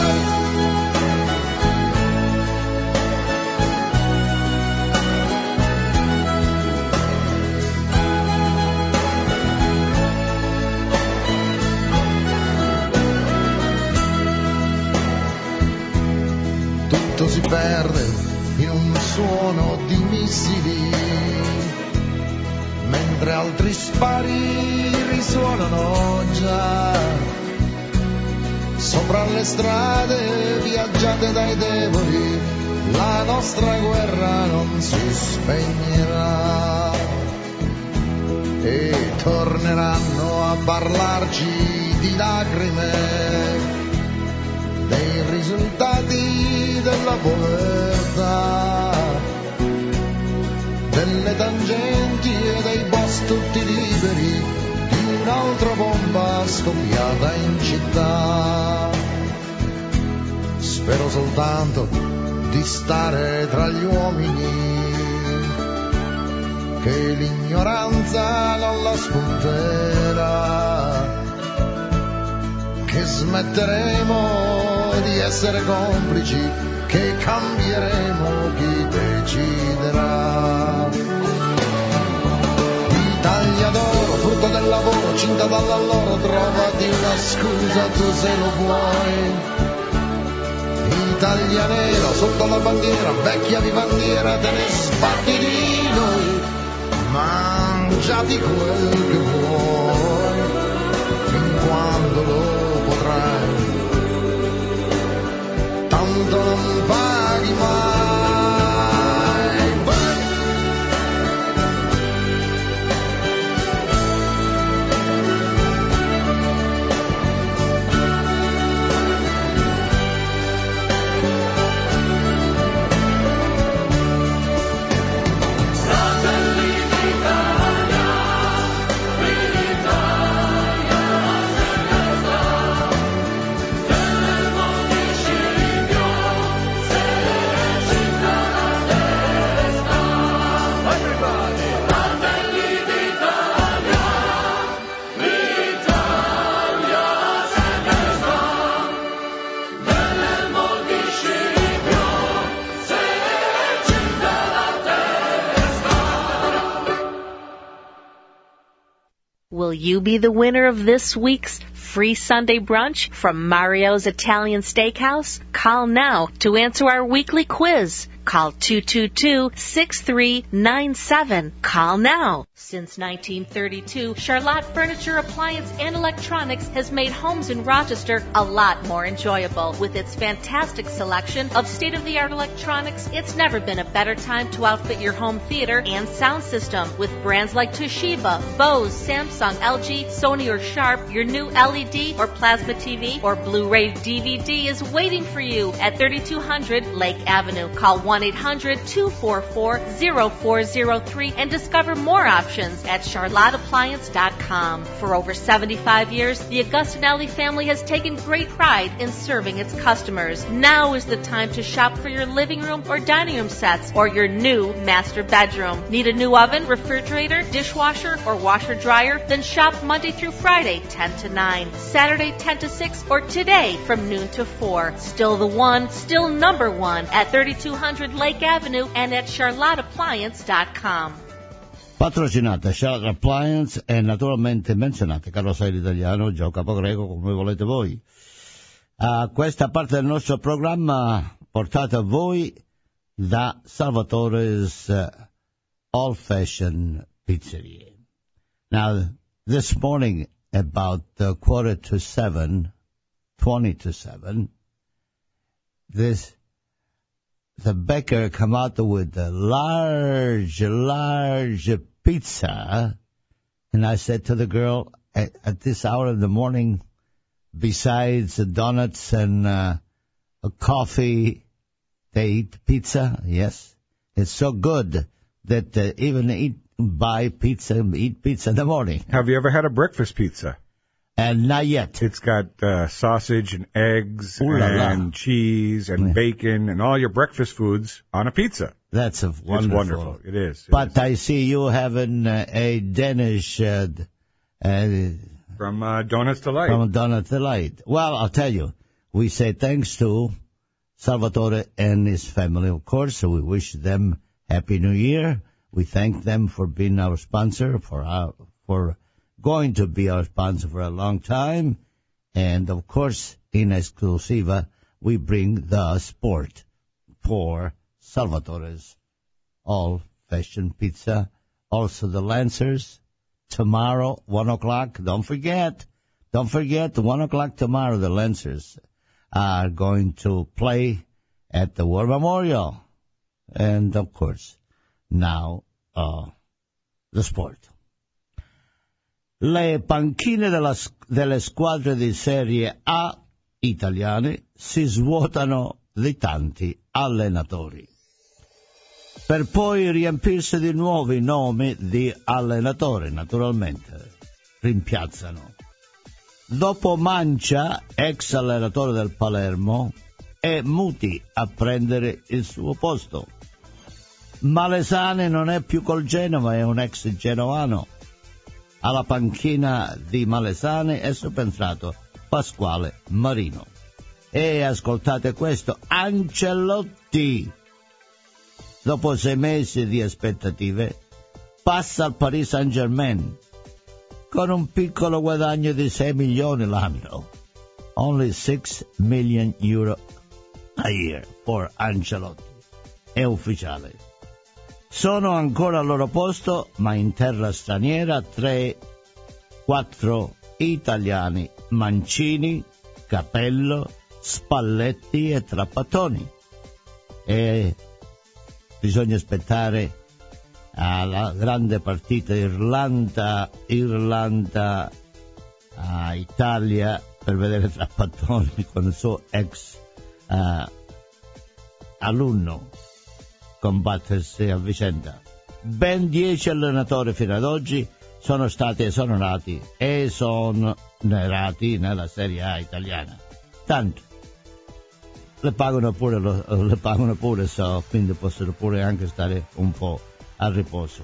Tutto si perde in un suono di missili, mentre altri spari risuonano già sopra le strade viaggiate dai devoli. La nostra guerra non si spegnerà e torneranno a parlarci di lacrime, dei risultati della povertà, delle tangenti e dei boss tutti liberi, di un'altra bomba scoppiata in città. Spero soltanto di stare tra gli uomini, che l'ignoranza non la spunterà, che smetteremo di essere complici, che cambieremo chi deciderà. Italia d'oro, frutto del lavoro, cinta dall'alloro, trovati una scusa tu se lo vuoi. Italia nera, sotto la bandiera, vecchia vivandiera, te ne sbatti di noi, mangiati quel che vuoi, fin quando lo potrai, tanto non paghi mai. Will you be the winner of this week's free Sunday brunch from Mario's Italian Steakhouse? Call now to answer our weekly quiz. Call 222-6397. Call now. Since 1932, Charlotte Furniture, Appliance, and Electronics has made homes in Rochester a lot more enjoyable. With its fantastic selection of state-of-the-art electronics, it's never been a better time to outfit your home theater and sound system. With brands like Toshiba, Bose, Samsung, LG, Sony, or Sharp, your new LED or plasma TV or Blu-ray DVD is waiting for you at 3200 Lake Avenue. Call 1-800-244-0403 and discover more options at charlotteappliance.com. For over 75 years, the Augustinelli family has taken great pride in serving its customers. Now is the time to shop for your living room or dining room sets or your new master bedroom. Need a new oven, refrigerator, dishwasher, or washer dryer? Then shop Monday through Friday, 10 to 9, Saturday, 10 to 6, or today from noon to 4. Still the one, still number one at 3200 Lake Avenue and at charlotteappliance.com. Patrocinate Charlotte Appliance e naturalmente menzionate Carosello Italiano, Gio Capogreco come volete voi. questa parte del nostro programma portata a voi da Salvatore's Old Fashioned Pizzeria. Now, this morning, about 20 to 7, the baker come out with a large pizza, and I said to the girl, at this hour of the morning, besides donuts and a coffee, they eat pizza? Yes. It's so good that even eat pizza in the morning. Have you ever had a breakfast pizza? And not yet. It's got sausage and eggs and cheese and bacon and all your breakfast foods on a pizza. That's wonderful. It's wonderful. It is. But I see you having a Danish... from Donuts Delight. From Donuts Delight. Well, I'll tell you, we say thanks to Salvatore and his family, of course, so we wish them Happy New Year. We thank them for being our sponsor, for going to be our sponsor for a long time. And, of course, in exclusiva, we bring the sport for Salvatore's All-Fashioned Pizza. Also the Lancers, tomorrow, 1 o'clock. Don't forget, 1 o'clock tomorrow, the Lancers are going to play at the War Memorial. And, of course, now, the sport. Le panchine delle squadre di Serie A italiane si svuotano di tanti allenatori, per poi riempirsi di nuovi nomi di allenatori, naturalmente. Rimpiazzano. Dopo Mancia, ex allenatore del Palermo, è Muti a prendere il suo posto. Malesani non è più col Genova, è un ex genovano. Alla panchina di Malesani è subentrato Pasquale Marino. E ascoltate questo, Ancelotti, dopo 6 mesi di aspettative, passa al Paris Saint-Germain con un piccolo guadagno di 6 milioni l'anno. Only 6 million euro a year for Ancelotti. È ufficiale. Sono ancora al loro posto, ma in terra straniera 3-4 italiani: Mancini, Capello, Spalletti e Trapattoni. E bisogna aspettare alla grande partita Irlanda-Italia per vedere Trapattoni con il suo ex alunno combattersi a vicenda. Ben 10 allenatori fino ad oggi sono stati esonerati nella Serie A italiana. Tanto le pagano pure, quindi possono pure anche stare un po' a riposo.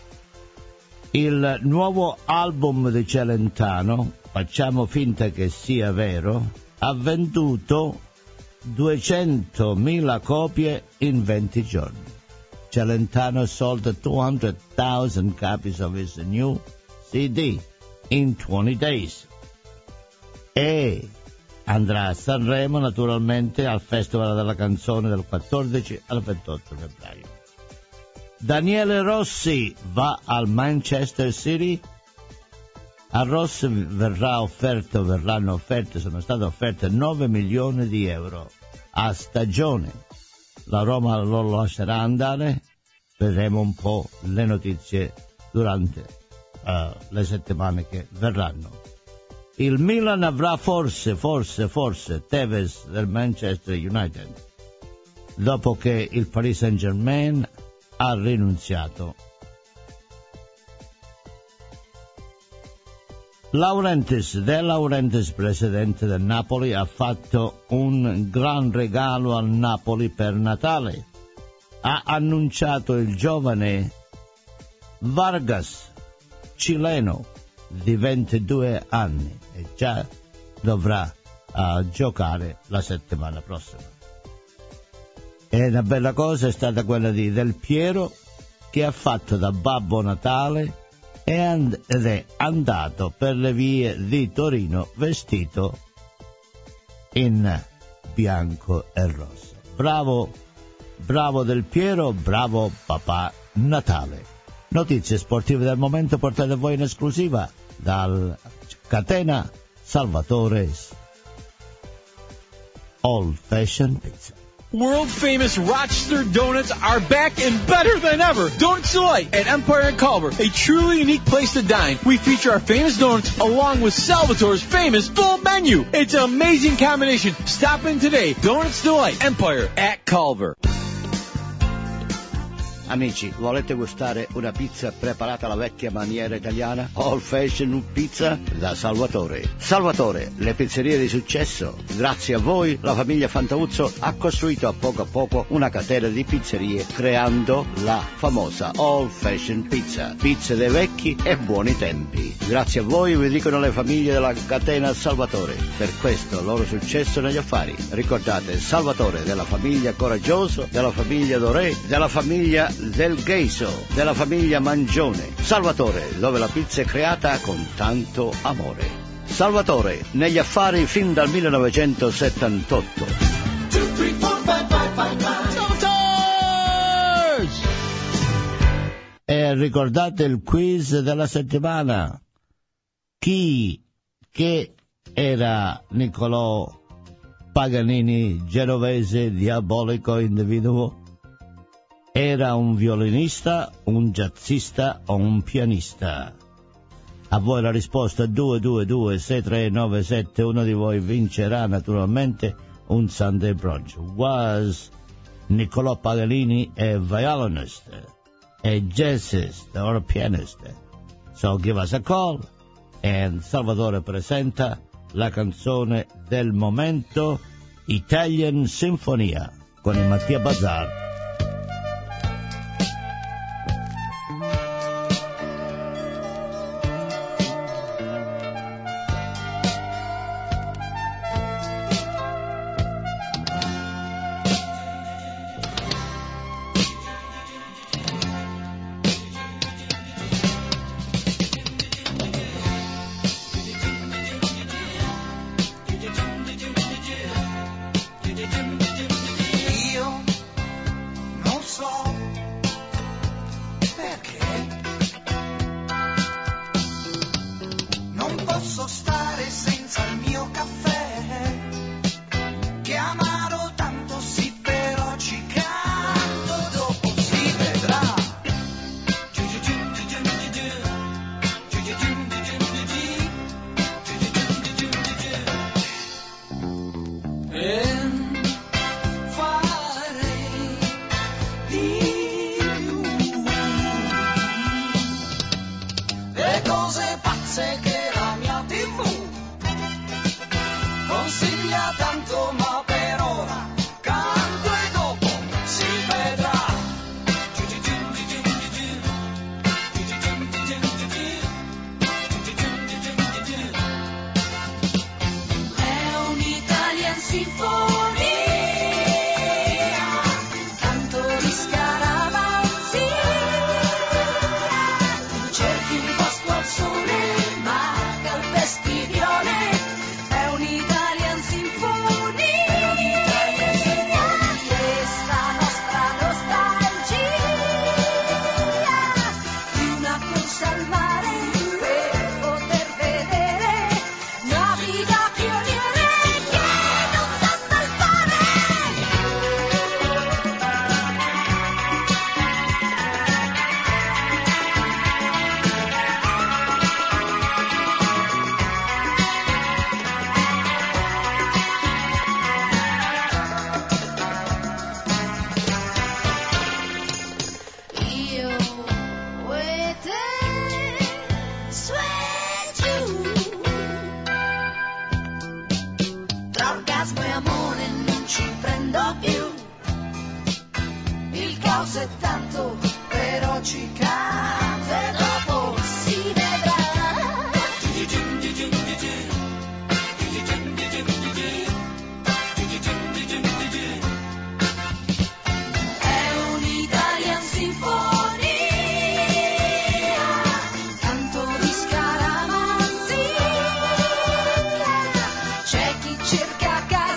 Il nuovo album di Celentano, facciamo finta che sia vero, ha venduto 200.000 copie in 20 giorni. Celentano sold 200,000 copies of his new CD in 20 days. E andrà a Sanremo, naturalmente, al Festival della Canzone del 14 al 28 febbraio. Daniele Rossi va al Manchester City. A Rossi sono state offerte 9 milioni di euro a stagione. La Roma lo lascerà andare, vedremo un po' le notizie durante le settimane che verranno. Il Milan avrà forse Tevez del Manchester United, dopo che il Paris Saint-Germain ha rinunziato. De Laurentiis, presidente del Napoli, ha fatto un gran regalo al Napoli per Natale. Ha annunciato il giovane Vargas, cileno, di 22 anni, e già dovrà giocare la settimana prossima. E una bella cosa è stata quella di Del Piero, che ha fatto da Babbo Natale ed è andato per le vie di Torino vestito in bianco e rosso. Bravo Del Piero, bravo Papà Natale. Notizie sportive del momento portate a voi in esclusiva dal catena Salvatore Old Fashioned Pizza. World famous Rochester donuts are back and better than ever. Donuts Delight at Empire and Culver, a truly unique place to dine. We feature our famous donuts along with Salvatore's famous full menu. It's an amazing combination. Stop in today. Donuts Delight, Empire at Culver. Amici, volete gustare una pizza preparata alla vecchia maniera italiana? Old Fashioned Pizza da Salvatore. Salvatore, le pizzerie di successo. Grazie a voi, la famiglia Fantauzzo ha costruito a poco una catena di pizzerie creando la famosa Old Fashioned Pizza. Pizze dei vecchi e buoni tempi. Grazie a voi, vi dicono le famiglie della catena Salvatore. Per questo loro successo negli affari. Ricordate, Salvatore della famiglia Coraggioso, della famiglia Doré, della famiglia Del Gheiso, della famiglia Mangione. Salvatore, dove la pizza è creata con tanto amore. Salvatore, negli affari fin dal 1978. E ricordate il quiz della settimana? Che era Niccolò Paganini, genovese, diabolico individuo? Era un violinista, un jazzista o un pianista? A voi la risposta 222-6397. Uno di voi vincerà naturalmente un Sunday brunch. Was Niccolò Paganini a violinist, a jazzist or a pianist? So give us a call. And Salvatore presenta la canzone del momento, Italian Sinfonia, con il Mattia Bazar. Cerca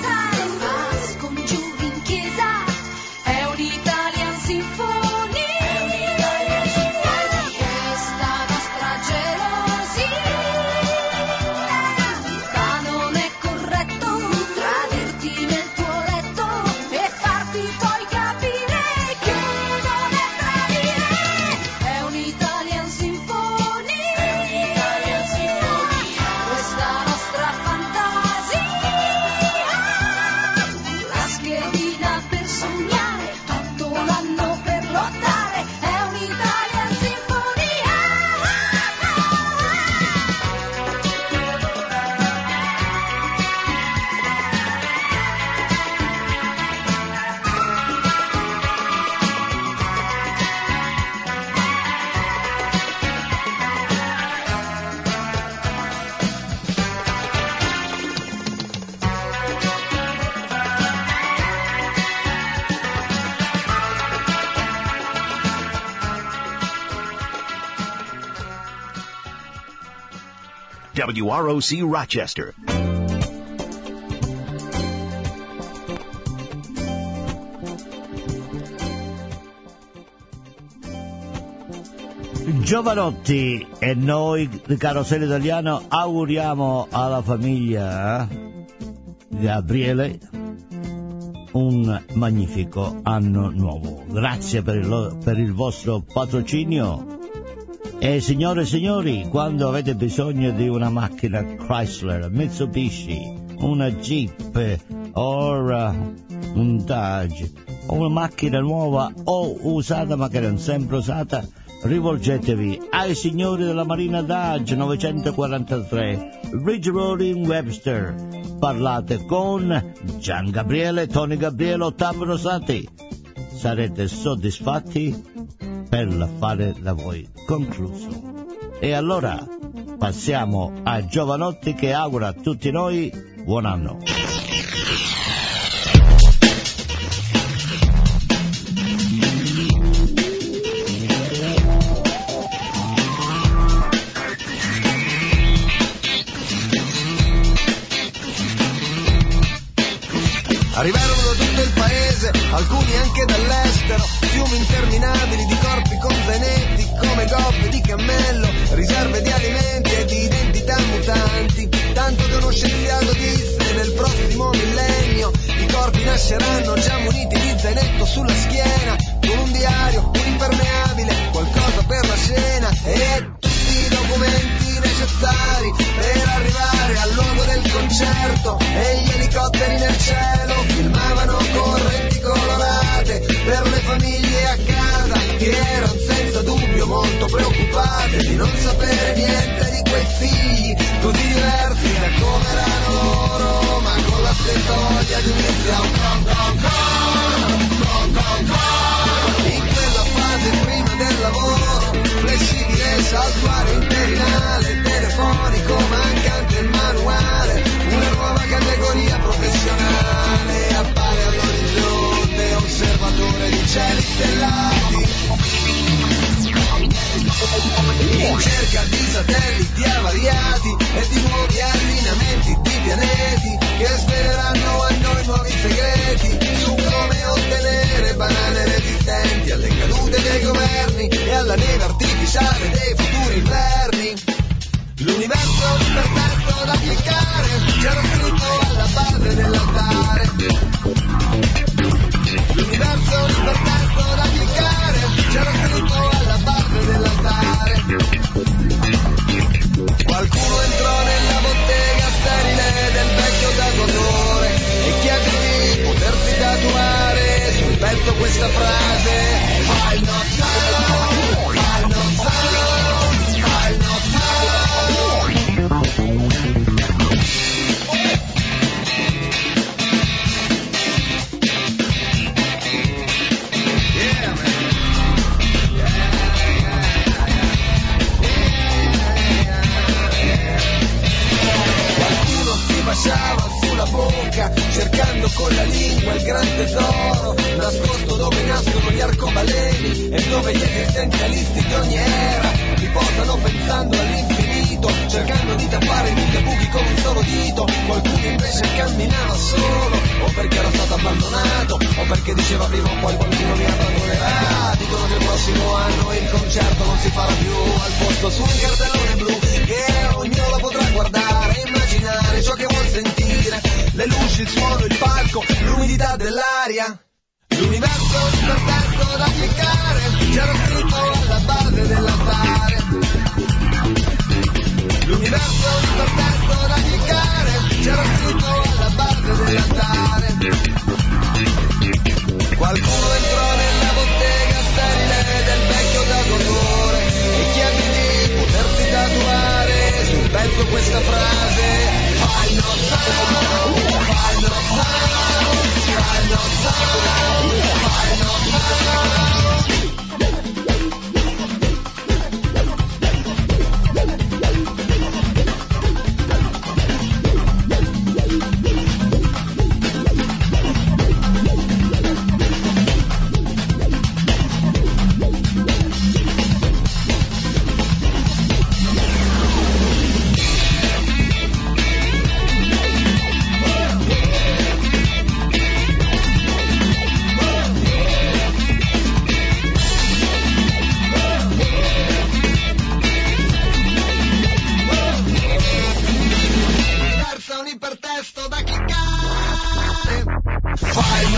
vita per sognare, tutto l'anno per lottare, è un'Italia sinfonia. WROC Rochester. Giovanotti e noi di Carosello Italiano auguriamo alla famiglia Gabriele un magnifico anno nuovo. Grazie per il vostro patrocinio. E signore e signori, quando avete bisogno di una macchina Chrysler, Mitsubishi, una Jeep o un Dodge, o una macchina nuova o usata ma che non sempre usata, rivolgetevi ai signori della Marina Dodge 943 Ridge Road in Webster. Parlate con Gian Gabriele, Tony Gabriele, Ottavio Rosati. Sarete soddisfatti per l'affare da voi concluso. E allora passiamo a Giovanotti che augura a tutti noi buon anno. Arrivarono da tutto il paese, alcuni anche dall'estero, fiumi interminabili di corpi con venetti, come gobbe di cammello, riserve di alimenti e di identità mutanti, tanto che uno scienziato disse nel prossimo millennio i corpi nasceranno già muniti di zainetto sulla schiena, con un diario, un impermeabile, qualcosa per la scena e tutti i documenti necessari per arrivare al luogo del concerto, e gli elicotteri nel cielo filmavano correnti colorate per le famiglie a casa che erano senza dubbio molto preoccupate di non sapere niente di quei figli così diversi da come erano loro, ma con la stessa voglia di unirsi a un in quella fase prima del lavoro flessibile, saltuario, interinale, telefonico, mancante il manuale, una nuova categoria professionale appare all'orizzonte, osservatore di cieli stellati, in cerca di satelliti avariati e di nuovi allineamenti di pianeti che sveleranno a noi nuovi segreti su come ottenere banane resistenti alle cadute dei governi e alla neve artificiale dei futuri inverni. L'universo perfetto da cliccare c'era scritto alla base dell'altare. L'universo perfetto da cliccare c'era scritto alla base dell'altare. Qualcuno entrò nella bottega sterile del vecchio tatuatore e chiese di potersi tatuare sul petto questa frase: I'll not know, I'll not know, I'll not baciava sulla bocca, cercando con la lingua il gran tesoro, nascosto dove nascono gli arcobaleni e dove gli esistenzialisti di ogni era riposano pensando all'infinito, cercando di tappare mille buchi con un solo dito. Qualcuno invece camminava solo, o perché era stato abbandonato, o perché diceva prima o poi qualcuno mi abbandonerà. Dicono che il prossimo anno il concerto non si farà più al posto su un cartellone blu, che ognuno lo potrà guardare e immaginare ciò che vuol sentire, le luci, il suono, il palco, l'umidità dell'aria. L'universo perfetto da cliccare c'era scritto alla base dell'altare. L'universo perfetto da cliccare c'era scritto alla base dell'altare.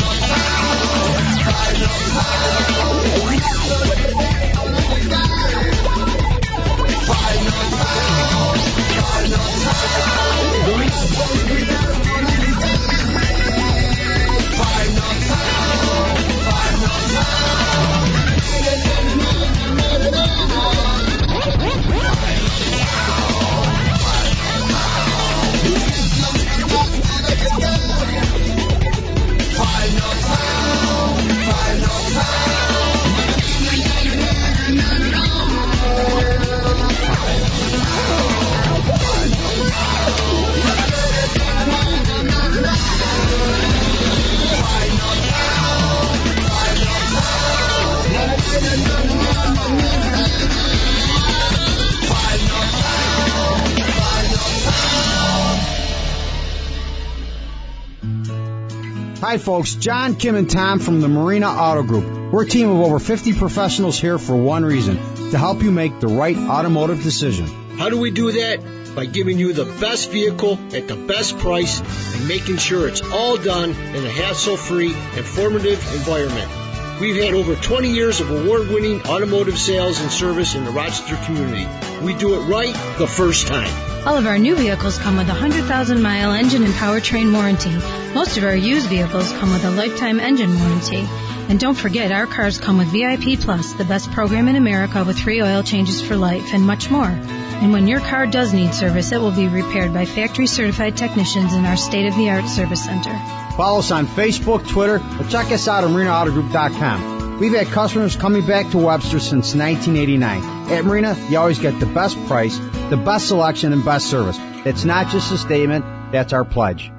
Hi folks, John, Kim, and Tom from the Marina Auto Group. We're a team of over 50 professionals here for one reason, to help you make the right automotive decision. How do we do that? By giving you the best vehicle at the best price and making sure it's all done in a hassle-free, informative environment. We've had over 20 years of award-winning automotive sales and service in the Rochester community. We do it right the first time. All of our new vehicles come with a 100,000-mile engine and powertrain warranty. Most of our used vehicles come with a lifetime engine warranty. And don't forget, our cars come with VIP Plus, the best program in America with free oil changes for life and much more. And when your car does need service, it will be repaired by factory-certified technicians in our state-of-the-art service center. Follow us on Facebook, Twitter, or check us out at MarinaAutoGroup.com. We've had customers coming back to Webster since 1989. At Marina, you always get the best price, the best selection, and best service. It's not just a statement, that's our pledge.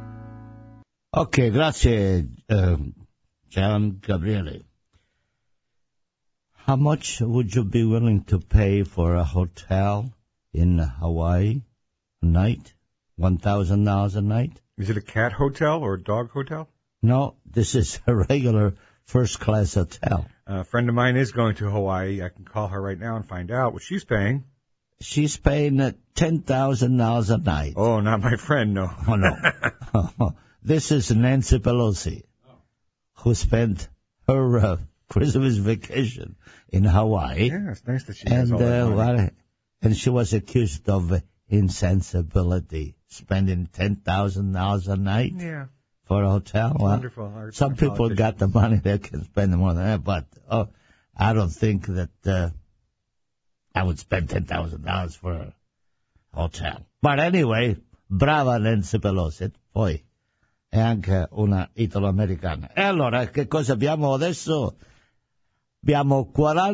Ok, grazie, Gian Gabriele. How much would you be willing to pay for a hotel in Hawaii a night? $1,000 a night? Is it a cat hotel or a dog hotel? No, this is a regular first-class hotel. A friend of mine is going to Hawaii. I can call her right now and find out what she's paying. She's paying $10,000 a night. Oh, not my friend, no. Oh, no. This is Nancy Pelosi, who spent her Christmas vacation in Hawaii. Yeah, it's nice that she has all that money. And she was accused of insensibility, spending $10,000 a night. Yeah. For a hotel. Well, wonderful. Some people got the money, they can spend more than that, but I don't think that I would spend $10,000 for a hotel. But anyway, brava Nancy Pelosi, poi è anche una italo-americana. E allora, che cosa abbiamo adesso? Abbiamo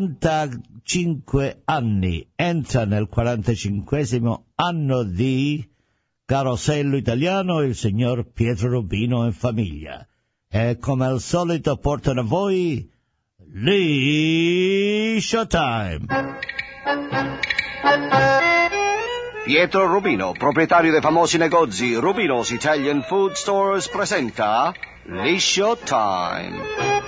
45 anni, entra nel 45esimo anno di Carosello Italiano il signor Pietro Rubino e famiglia. E come al solito portano a voi Liscio Time. Pietro Rubino, proprietario dei famosi negozi Rubino's Italian Food Stores, presenta Liscio Time.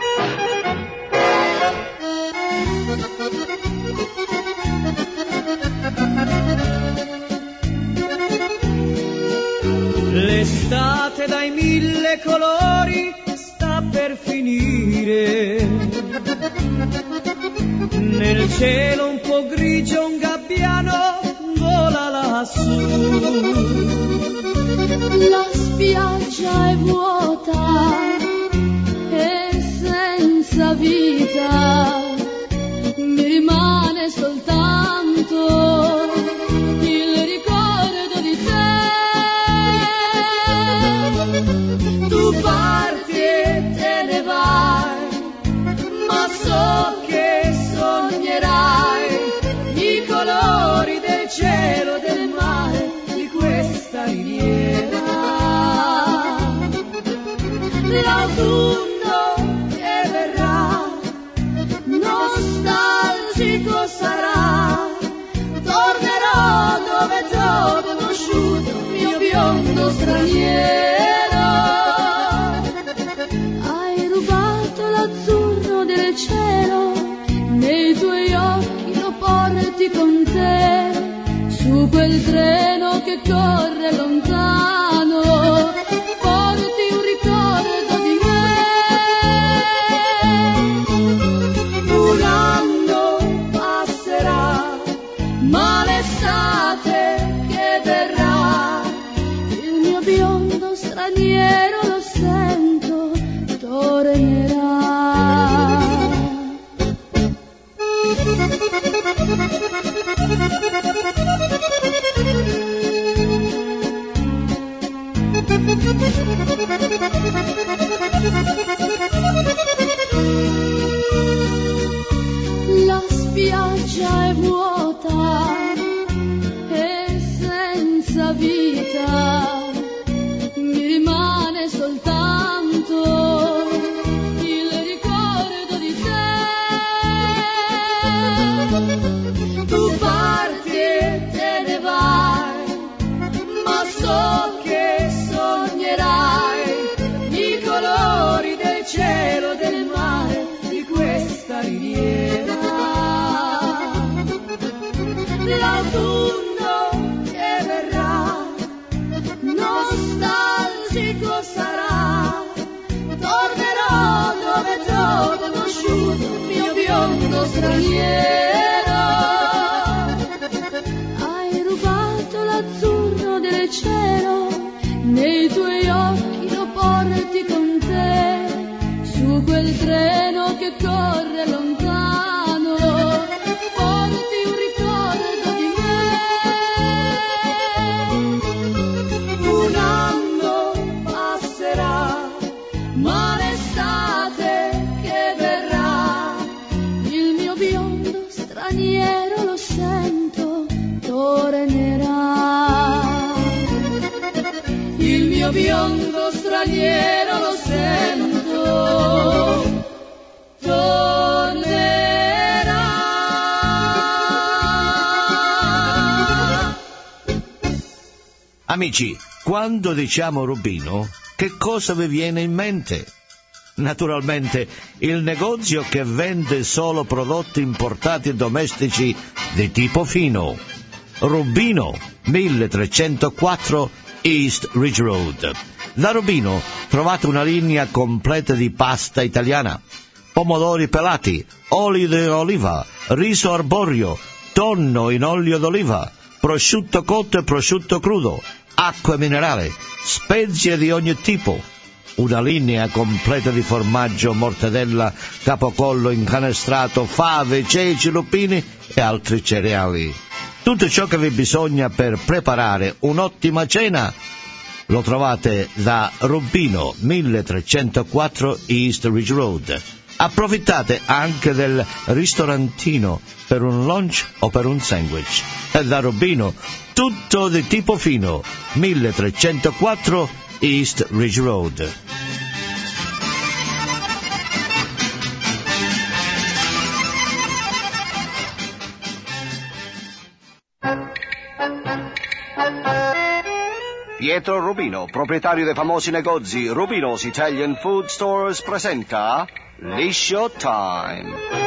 L'estate dai 1000 colori sta per finire. Nel cielo un po' grigio un gabbiano vola lassù. La spiaggia è vuota e senza vita. Mi rimane soltanto il ricordo di te. Tu parti e te ne vai, ma so che sognerai i colori del cielo, del mare, di questa riviera. L'autunno che verrà, nostalgico sarà, tornerò dove t'ho conosciuto, mio biondo straniero. Hai rubato l'azzurro del cielo, nei tuoi occhi lo porti con te, su quel treno che corre lontano, porti un ricordo di me. straniero, hai rubato l'azzurro del cielo, nei tuoi occhi lo porti con te, su quel treno che corre lontano, porti un ricordo di me. Un anno passerà, ma l'estate che verrà, il mio biondo straniero lo sento, tornerà. Il mio biondo straniero lo sento, tornerà. Amici, quando diciamo Rubino, che cosa vi viene in mente? Naturalmente il negozio che vende solo prodotti importati e domestici di tipo fino. Rubino, 1304 East Ridge Road. Da Rubino trovate una linea completa di pasta italiana, pomodori pelati, olio di oliva, riso arborio, tonno in olio d'oliva, prosciutto cotto e prosciutto crudo, acqua minerale, spezie di ogni tipo, una linea completa di formaggio, mortadella, capocollo incanestrato, fave, ceci, lupini e altri cereali. Tutto ciò che vi bisogna per preparare un'ottima cena lo trovate da Rubino, 1304 East Ridge Road. Approfittate anche del ristorantino per un lunch o per un sandwich. E da Rubino, tutto di tipo fino, 1304 East Ridge Road. Pietro Rubino, proprietario dei famosi negozi Rubino's Italian Food Stores, presenta Liscio Time.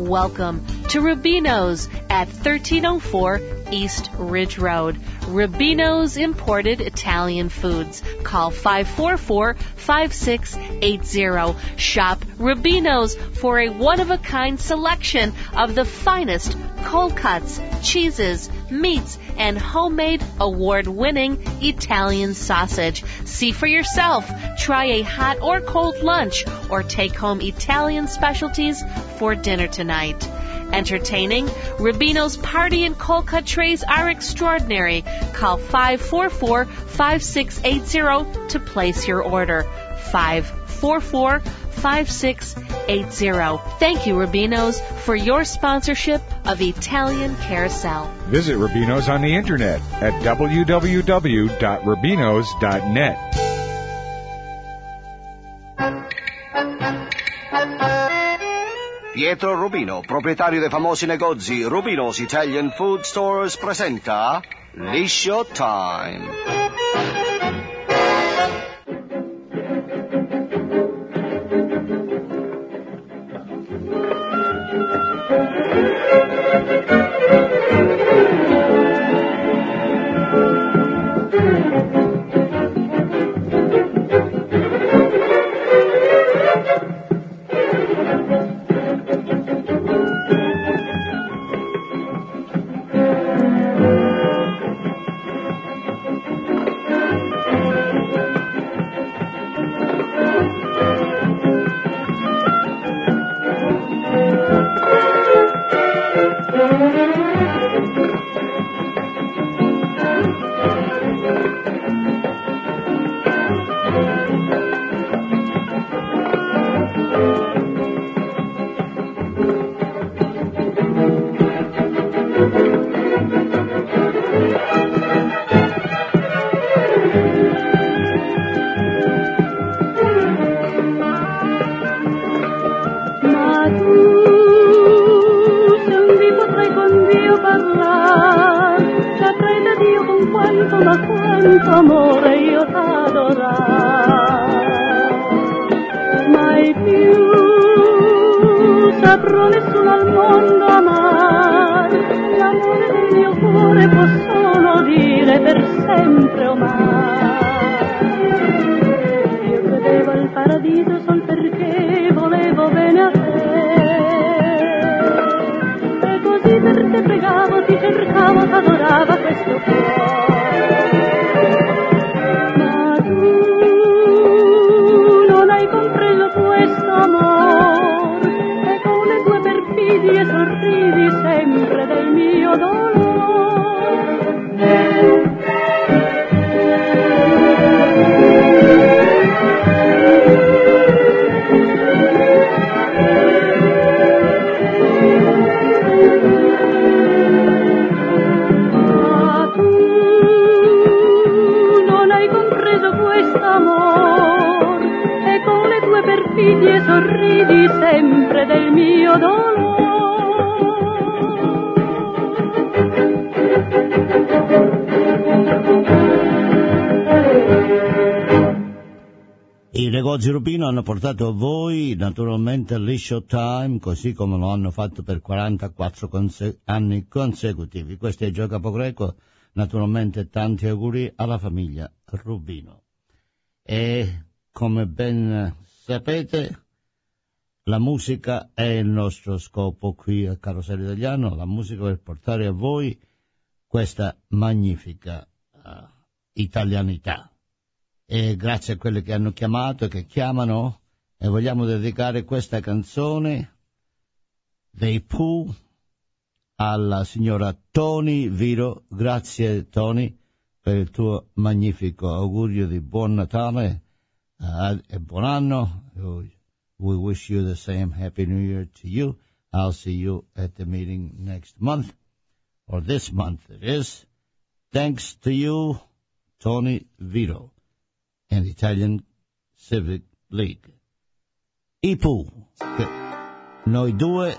Welcome to Rubino's at 1304 East Ridge Road. Rubino's Imported Italian Foods. Call 544-5680. Shop Rubino's for a one-of-a-kind selection of the finest cold cuts, cheeses, meats, and homemade award-winning Italian sausage. See for yourself. Try a hot or cold lunch or take home Italian specialties for dinner tonight. Entertaining, Rubino's party and cold cut trays are extraordinary. Call 544-5680 to place your order. 544-5680. Thank you, Rubino's, for your sponsorship of Italian Carousel. Visit Rubino's on the internet at www.rubinos.net. Pietro Rubino, proprietario dei famosi negozi Rubino's Italian Food Stores, presenta Liscio Time. I negozi Rubino hanno portato a voi naturalmente Liscio Time, così come lo hanno fatto per 44 anni consecutivi. Questo è Gio Capogreco, naturalmente tanti auguri alla famiglia Rubino. E come ben sapete, la musica è il nostro scopo qui a Carosello Italiano, la musica per portare a voi questa magnifica italianità. E grazie a quelli che hanno chiamato e che chiamano, e vogliamo dedicare questa canzone dei Pooh alla signora Tony Viro. Grazie Tony per il tuo magnifico augurio di buon Natale e buon anno. We wish you the same Happy New Year to you. I'll see you at the meeting next month, or this month it is. Thanks to you, Tony Vito and the Italian Civic League. I Pooh, che noi due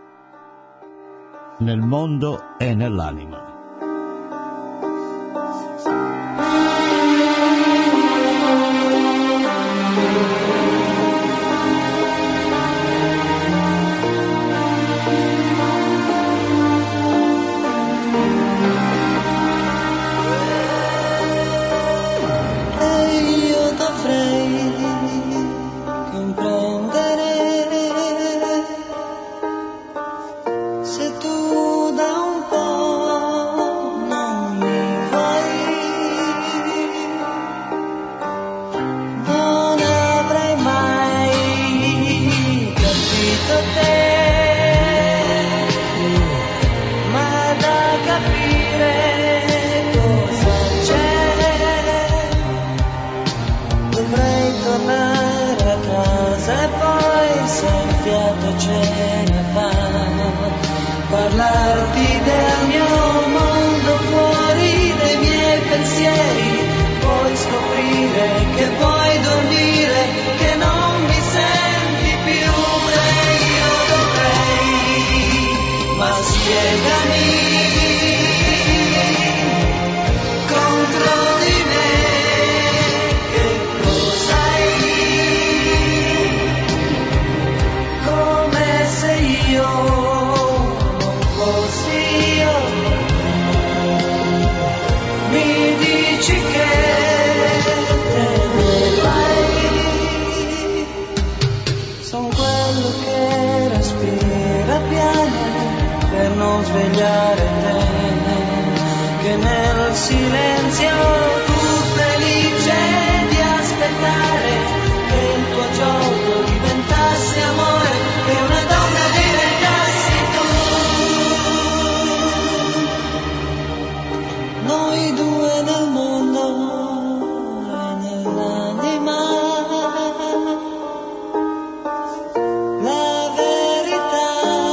nel mondo e nell'anima. se il fiato ce ne fa, parlarti del mio mondo fuori dai miei pensieri, puoi scoprire che puoi dormire, che non mi senti più e io dovrei, ma spiegami contro di me che cos'hai, come se io non fossi io, mi dici che te ne vai, son quello che respira piano per non svegliare te, che nel silenzio tu felice di aspettare che il tuo gioco diventasse amore, che una donna diventassi tu. Noi due nel mondo e nell'anima, la verità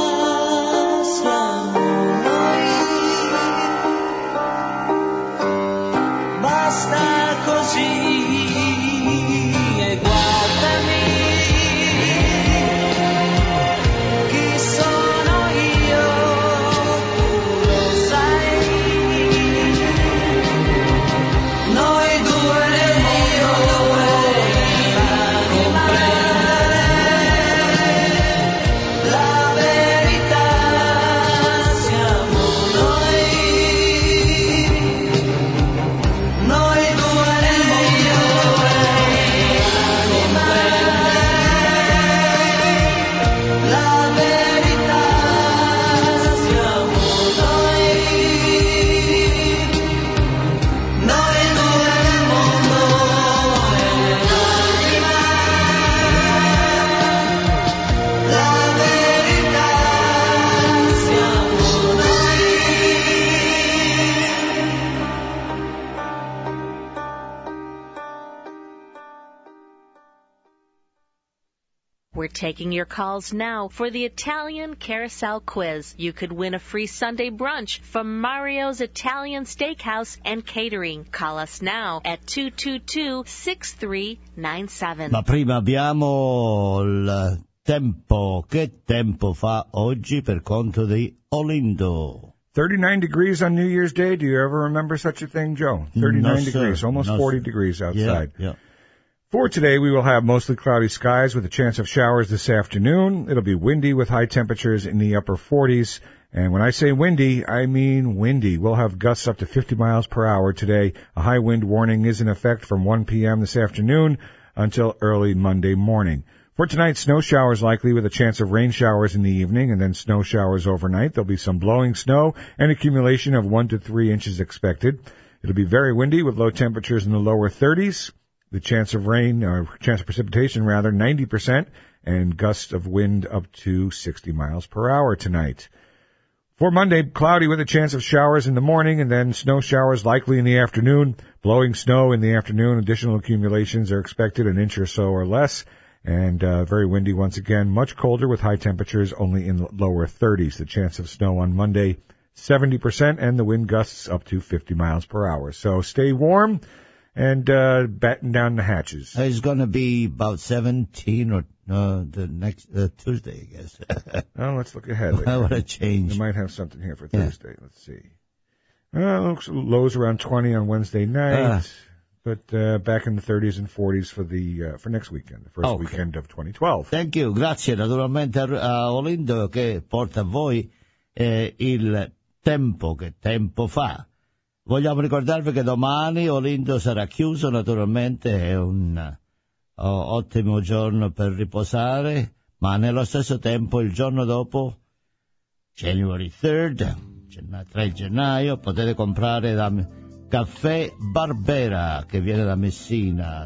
siamo noi. Basta così e guardami, chi sono io, tu lo sai, noi due nel mondo comprendere la verità siamo noi. Noi due nel mondo comprendere la verità siamo noi. Noi due nel mondo e nell'anima, la verità siamo noi. We're taking your calls now for the Italian Carousel Quiz. You could win a free Sunday brunch from Mario's Italian Steakhouse and Catering. Call us now at 222-6397. Ma prima abbiamo il tempo. Che tempo fa oggi per conto di Olindo? 39 degrees on New Year's Day. Do you ever remember such a thing, Joe? 39 No, degrees, sir. almost No, 40 sir. degrees outside. Yeah. For today, we will have mostly cloudy skies with a chance of showers this afternoon. It'll be windy with high temperatures in the upper 40s. And when I say windy, I mean windy. We'll have gusts up to 50 miles per hour today. A high wind warning is in effect from 1 p.m. this afternoon until early Monday morning. For tonight, snow showers likely with a chance of rain showers in the evening and then snow showers overnight. There'll be some blowing snow and accumulation of 1 to 3 inches expected. It'll be very windy with low temperatures in the lower 30s. The chance of rain, or chance of precipitation rather, 90%, and gusts of wind up to 60 miles per hour tonight. For Monday, cloudy with a chance of showers in the morning and then snow showers likely in the afternoon. Blowing snow in the afternoon. Additional accumulations are expected, an inch or so or less. And very windy once again. Much colder with high temperatures only in the lower 30s. The chance of snow on Monday, 70%, and the wind gusts up to 50 miles per hour. So stay warm and batten down the hatches. It's going to be about 17 or the next Tuesday, I guess. Oh, let's look ahead. I want to change. We might have something here for Thursday. Let's see. Looks lows around 20 on Wednesday night, but back in the 30s and 40s for next weekend, the first weekend of 2012. Thank you. Grazie naturalmente a Olindo che porta a voi il tempo che tempo fa. Vogliamo ricordarvi che domani Olindo sarà chiuso, naturalmente è un ottimo giorno per riposare, ma nello stesso tempo il giorno dopo, January 3rd, 3 gennaio, potete comprare da Caffè Barbera che viene da Messina,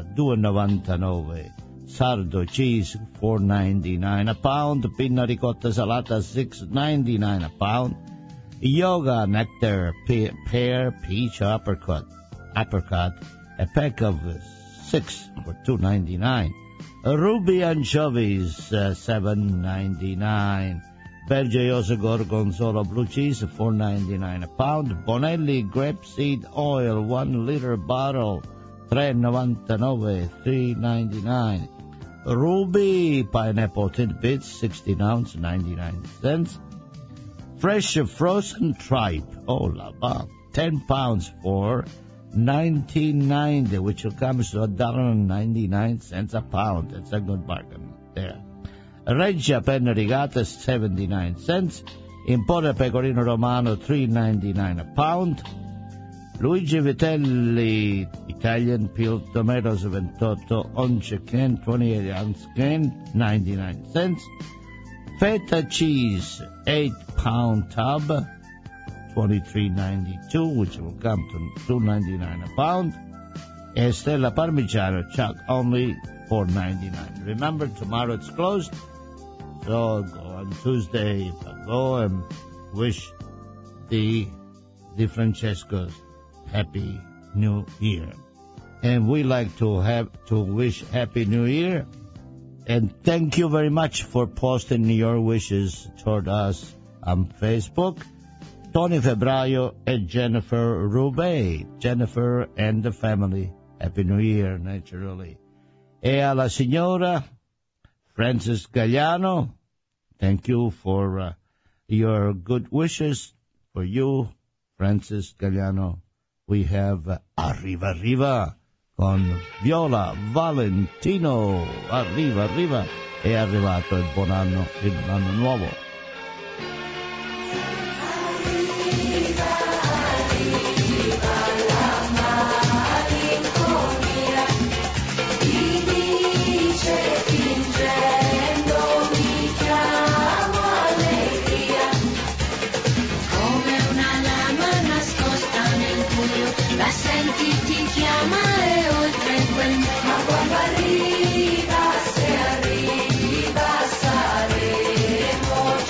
$2.99, sardo cheese $4.99 a pound, pinna ricotta salata $6.99 a pound, yoga nectar, pear, peach, apricot, a pack of 6 for $2.99. Ruby anchovies, $7.99. Bergioso Gorgonzola blue cheese, $4.99 a pound. Bonelli grapeseed oil, 1 liter bottle, $3.99, $3.99. Ruby pineapple tidbits, 16 ounce, 99 cents. Fresh frozen tripe, oh la la, 10 pounds for $19.90, which comes to $1.99 a pound. That's a good bargain there. Reggia Penna Rigata, 79 cents. Impore Pecorino Romano, $3.99 a pound. Luigi Vitelli Italian peeled tomatoes, 28 once can, 28 ounce can, 99 cents. Feta cheese, 8-pound tub, $23.92, which will come to $2.99 a pound. And Stella Parmigiano chuck only $4.99. Remember, tomorrow it's closed, so go on Tuesday. Go and wish the Francescos Happy New Year. And we like to wish Happy New Year. And thank you very much for posting your wishes toward us on Facebook. Tony Febbraio and Jennifer Rubey. Jennifer and the family. Happy New Year, naturally. E alla signora Frances Galliano, thank you for your good wishes. For you, Frances Galliano, we have Arriva Arriva con Viola Valentino. Arriva Arriva, è arrivato il buon anno, l'anno nuovo. La senti ti chiama e oltre quel ma quando arriva, se arriva saremo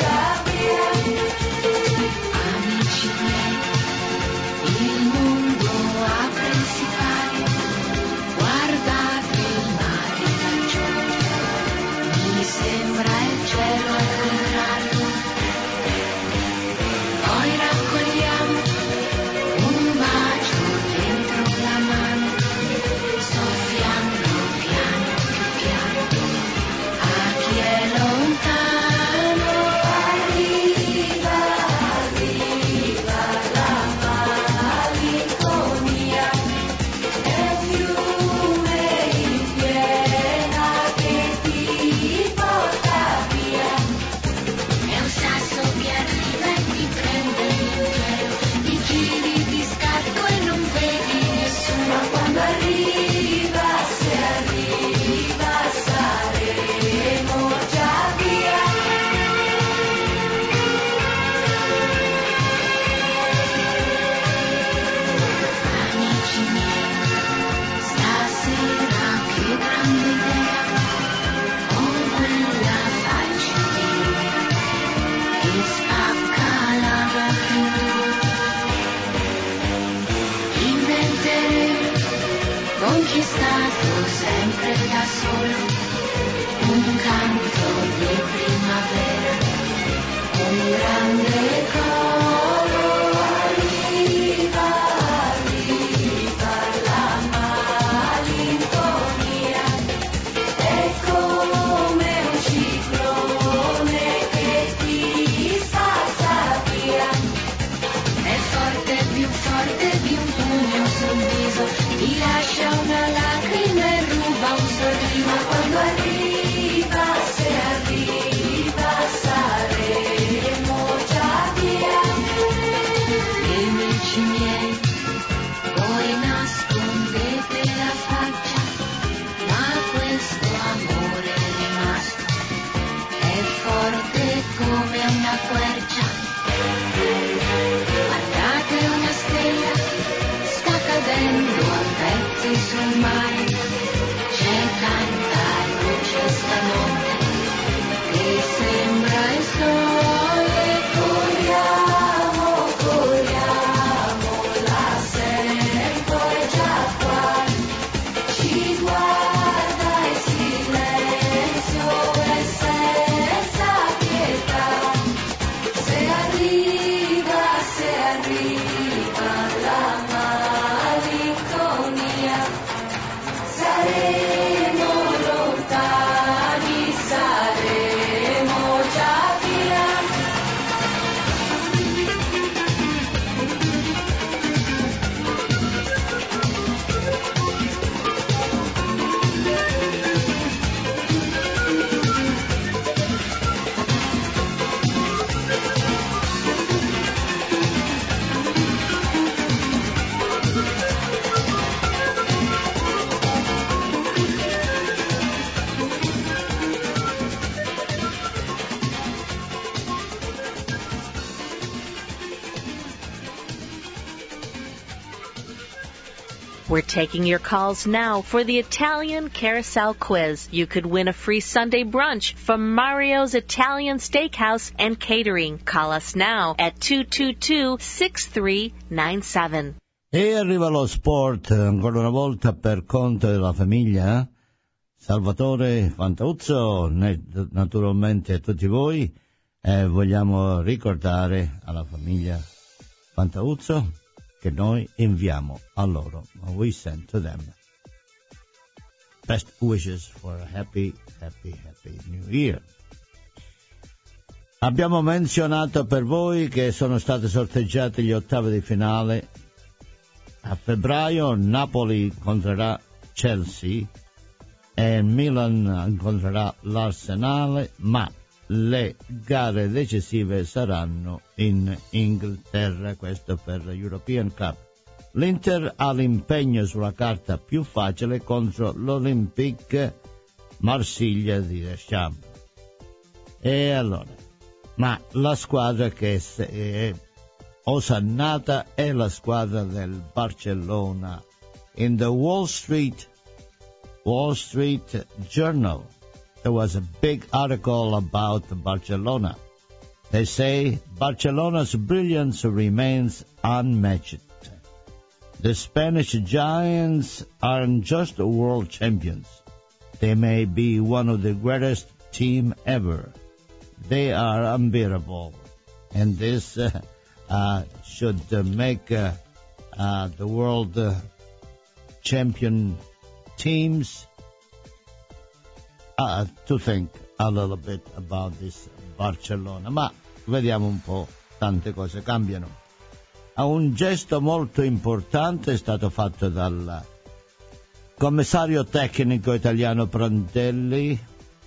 We're taking your calls now for the Italian Carousel Quiz. You could win a free Sunday brunch from Mario's Italian Steakhouse and Catering. Call us now at 222-6397. E arriva lo sport ancora una volta per conto della famiglia Salvatore Fantauzzo, naturalmente a tutti voi. Vogliamo ricordare alla famiglia Fantauzzo che noi inviamo a loro, we send to them best wishes for a happy new year. Abbiamo menzionato per voi che sono stati sorteggiati gli ottavi di finale. A febbraio Napoli incontrerà Chelsea e Milan incontrerà l'Arsenale, ma le gare decisive saranno in Inghilterra, questo per l'European Cup. L'Inter ha l'impegno sulla carta più facile contro l'Olympique Marsiglia di Deschamps. E allora, ma la squadra che è osannata è la squadra del Barcellona. In the Wall Street Journal, there was a big article about Barcelona. They say Barcelona's brilliance remains unmatched. The Spanish giants aren't just world champions. They may be one of the greatest team ever. They are unbeatable. And this should make the world champion teams to think a little bit about this Barcellona. Ma vediamo un po', tante cose cambiano. Un gesto molto importante è stato fatto dal commissario tecnico italiano Prandelli,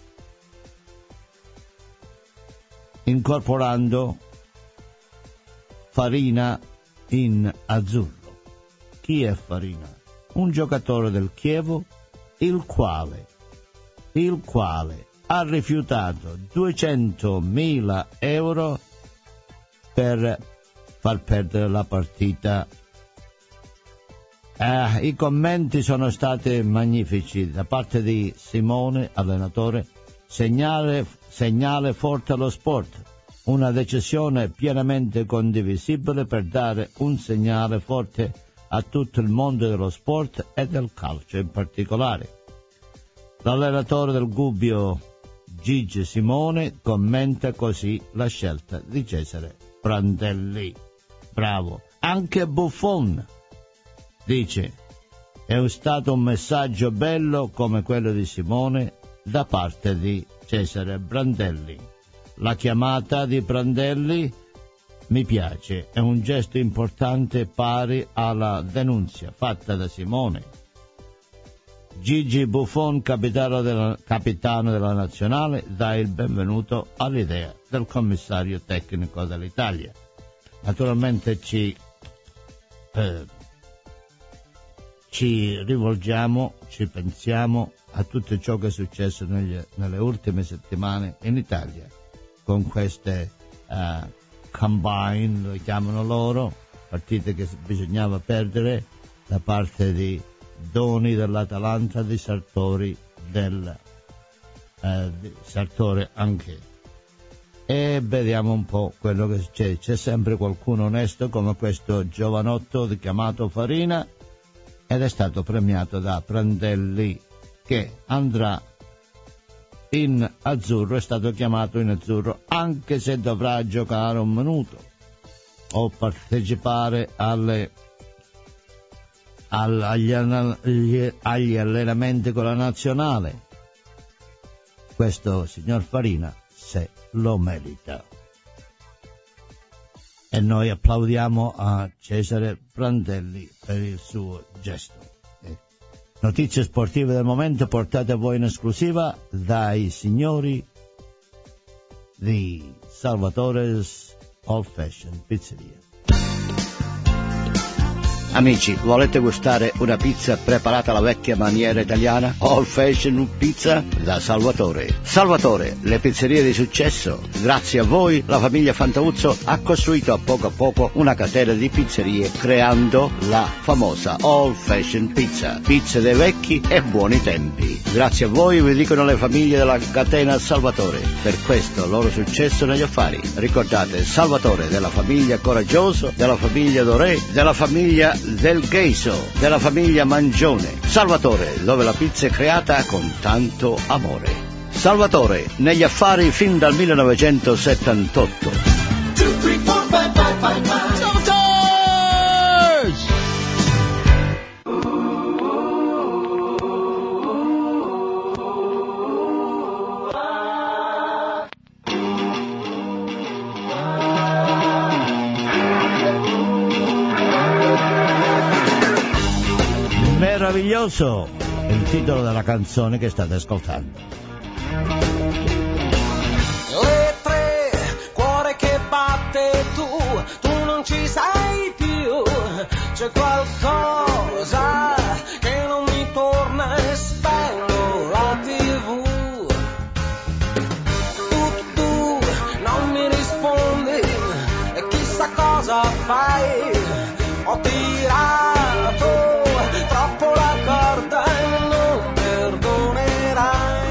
incorporando Farina in azzurro. Chi è Farina? Un giocatore del Chievo, il quale ha rifiutato 200.000 euro per far perdere la partita. I commenti sono stati magnifici da parte di Simone, allenatore. Segnale forte allo sport, una decisione pienamente condivisibile per dare un segnale forte a tutto il mondo dello sport e del calcio in particolare. L'allenatore del Gubbio, Gigi Simone, commenta così la scelta di Cesare Prandelli. Bravo. Anche Buffon dice: è stato un messaggio bello come quello di Simone da parte di Cesare Prandelli. La chiamata di Prandelli mi piace, è un gesto importante pari alla denunzia fatta da Simone. Gigi Buffon, capitano della nazionale, dà il benvenuto all'idea del commissario tecnico dell'Italia. Naturalmente ci rivolgiamo, ci pensiamo a tutto ciò che è successo nelle ultime settimane in Italia con queste combine, lo chiamano loro, partite che bisognava perdere da parte di Doni dell'Atalanta, di Sartori Sartore anche. E vediamo un po' quello che succede. C'è sempre qualcuno onesto come questo giovanotto chiamato Farina, ed è stato premiato da Prandelli, che andrà in azzurro, è stato chiamato in azzurro, anche se dovrà giocare un minuto o partecipare agli allenamenti con la nazionale. Questo signor Farina se lo merita. E noi applaudiamo a Cesare Prandelli per il suo gesto. Notizie sportive del momento portate a voi in esclusiva dai signori di Salvatore's Old Fashioned Pizzeria. Amici, volete gustare una pizza preparata alla vecchia maniera italiana? Old Fashion Pizza da Salvatore. Salvatore, le pizzerie di successo. Grazie a voi la famiglia Fantauzzo ha costruito a poco una catena di pizzerie creando la famosa Old Fashion Pizza. Pizze dei vecchi e buoni tempi. Grazie a voi vi dicono le famiglie della catena Salvatore. Per questo loro successo negli affari. Ricordate Salvatore della famiglia Coraggioso, della famiglia Doré, della famiglia Del Gheiso, della famiglia Mangione. Salvatore, dove la pizza è creata con tanto amore. Salvatore, negli affari fin dal 1978. 2, 3, 4, 5, 5, 5. Meraviglioso è il titolo della canzone che state ascoltando. Le 3, cuore che batte tu non ci sei più, c'è qualcosa che non mi torna e spengo la TV. Tu non mi rispondi e chissà cosa fai, ho tirato troppo la corda e non perdonerai.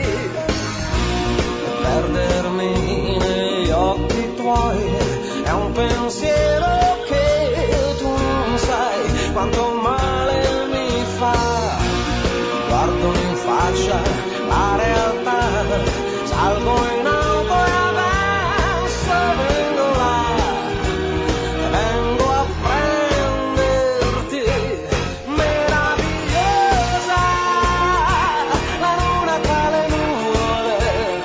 Perdermi negli occhi tuoi è un pensiero che tu non sai quanto male mi fa. Guardo in faccia la realtà, salgo in auto e adesso vengo là, vengo a prenderti. Meravigliosa, la luna tra le nuvole.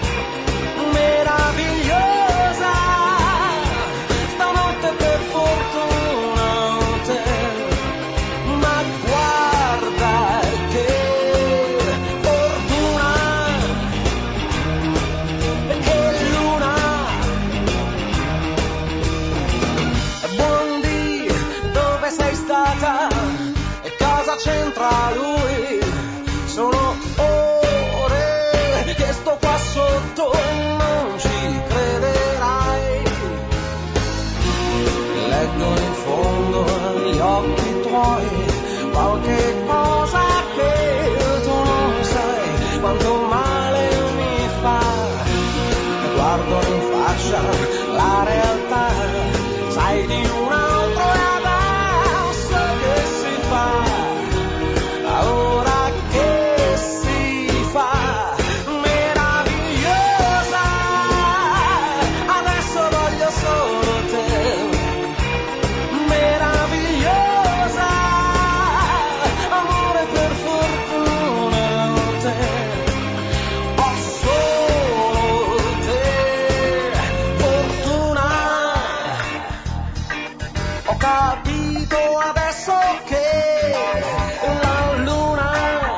Meravigliosa, stanotte per fortuna te. Ma guarda che fortuna, che luna. Buondì, dove sei stata e cosa c'entra lui? Sono ore che sto qua sotto e non ci crederai. Leggo in fondo agli occhi tuoi qualche cosa che tu non sai quanto male mi fa. Guardo in faccia la realtà, sai di un altro e adesso che si fa? Ora che si fa? Meravigliosa, adesso voglio solo te. Meravigliosa, amore per fortuna te. Ho solo te, fortuna. Ho capito adesso che la luna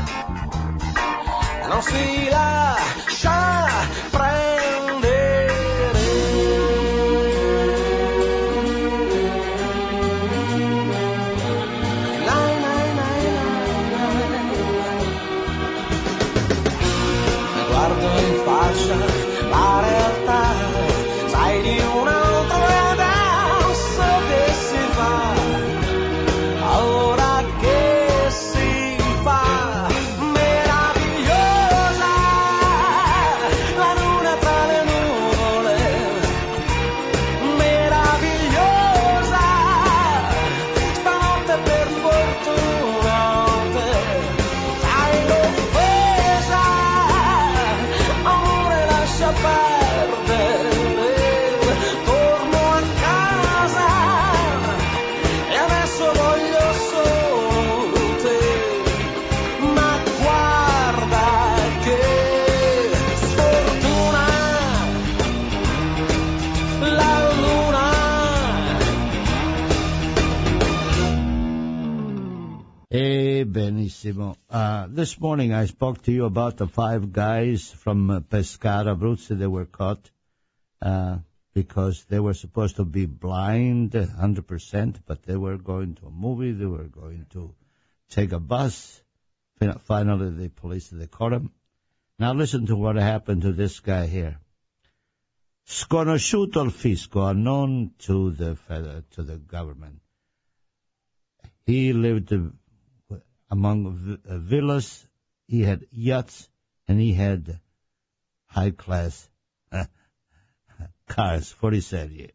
non si lascia prendere. Nai, nai, nai, nai. Guardo in faccia la realtà, sai di un altro e adesso che si fa? Ora che si fa? Meravigliosa, la luna tra le nuvole. Meravigliosa, stanotte per fortuna te. Sai l'offesa, amore lascia perdere. Torno a casa e adesso voglio solo te. Ma guarda che sfortuna, la luna. Benissimo. This morning I spoke to you about the 5 guys from Pescara, Abruzzi. They were caught because they were supposed to be blind 100%, but they were going to a movie, they were going to take a bus. Finally, the police, they caught him. Now listen to what happened to this guy here. Sconosciuto al fisco, unknown to the government. He lived among villas, he had yachts, and he had high-class cars fuori serie.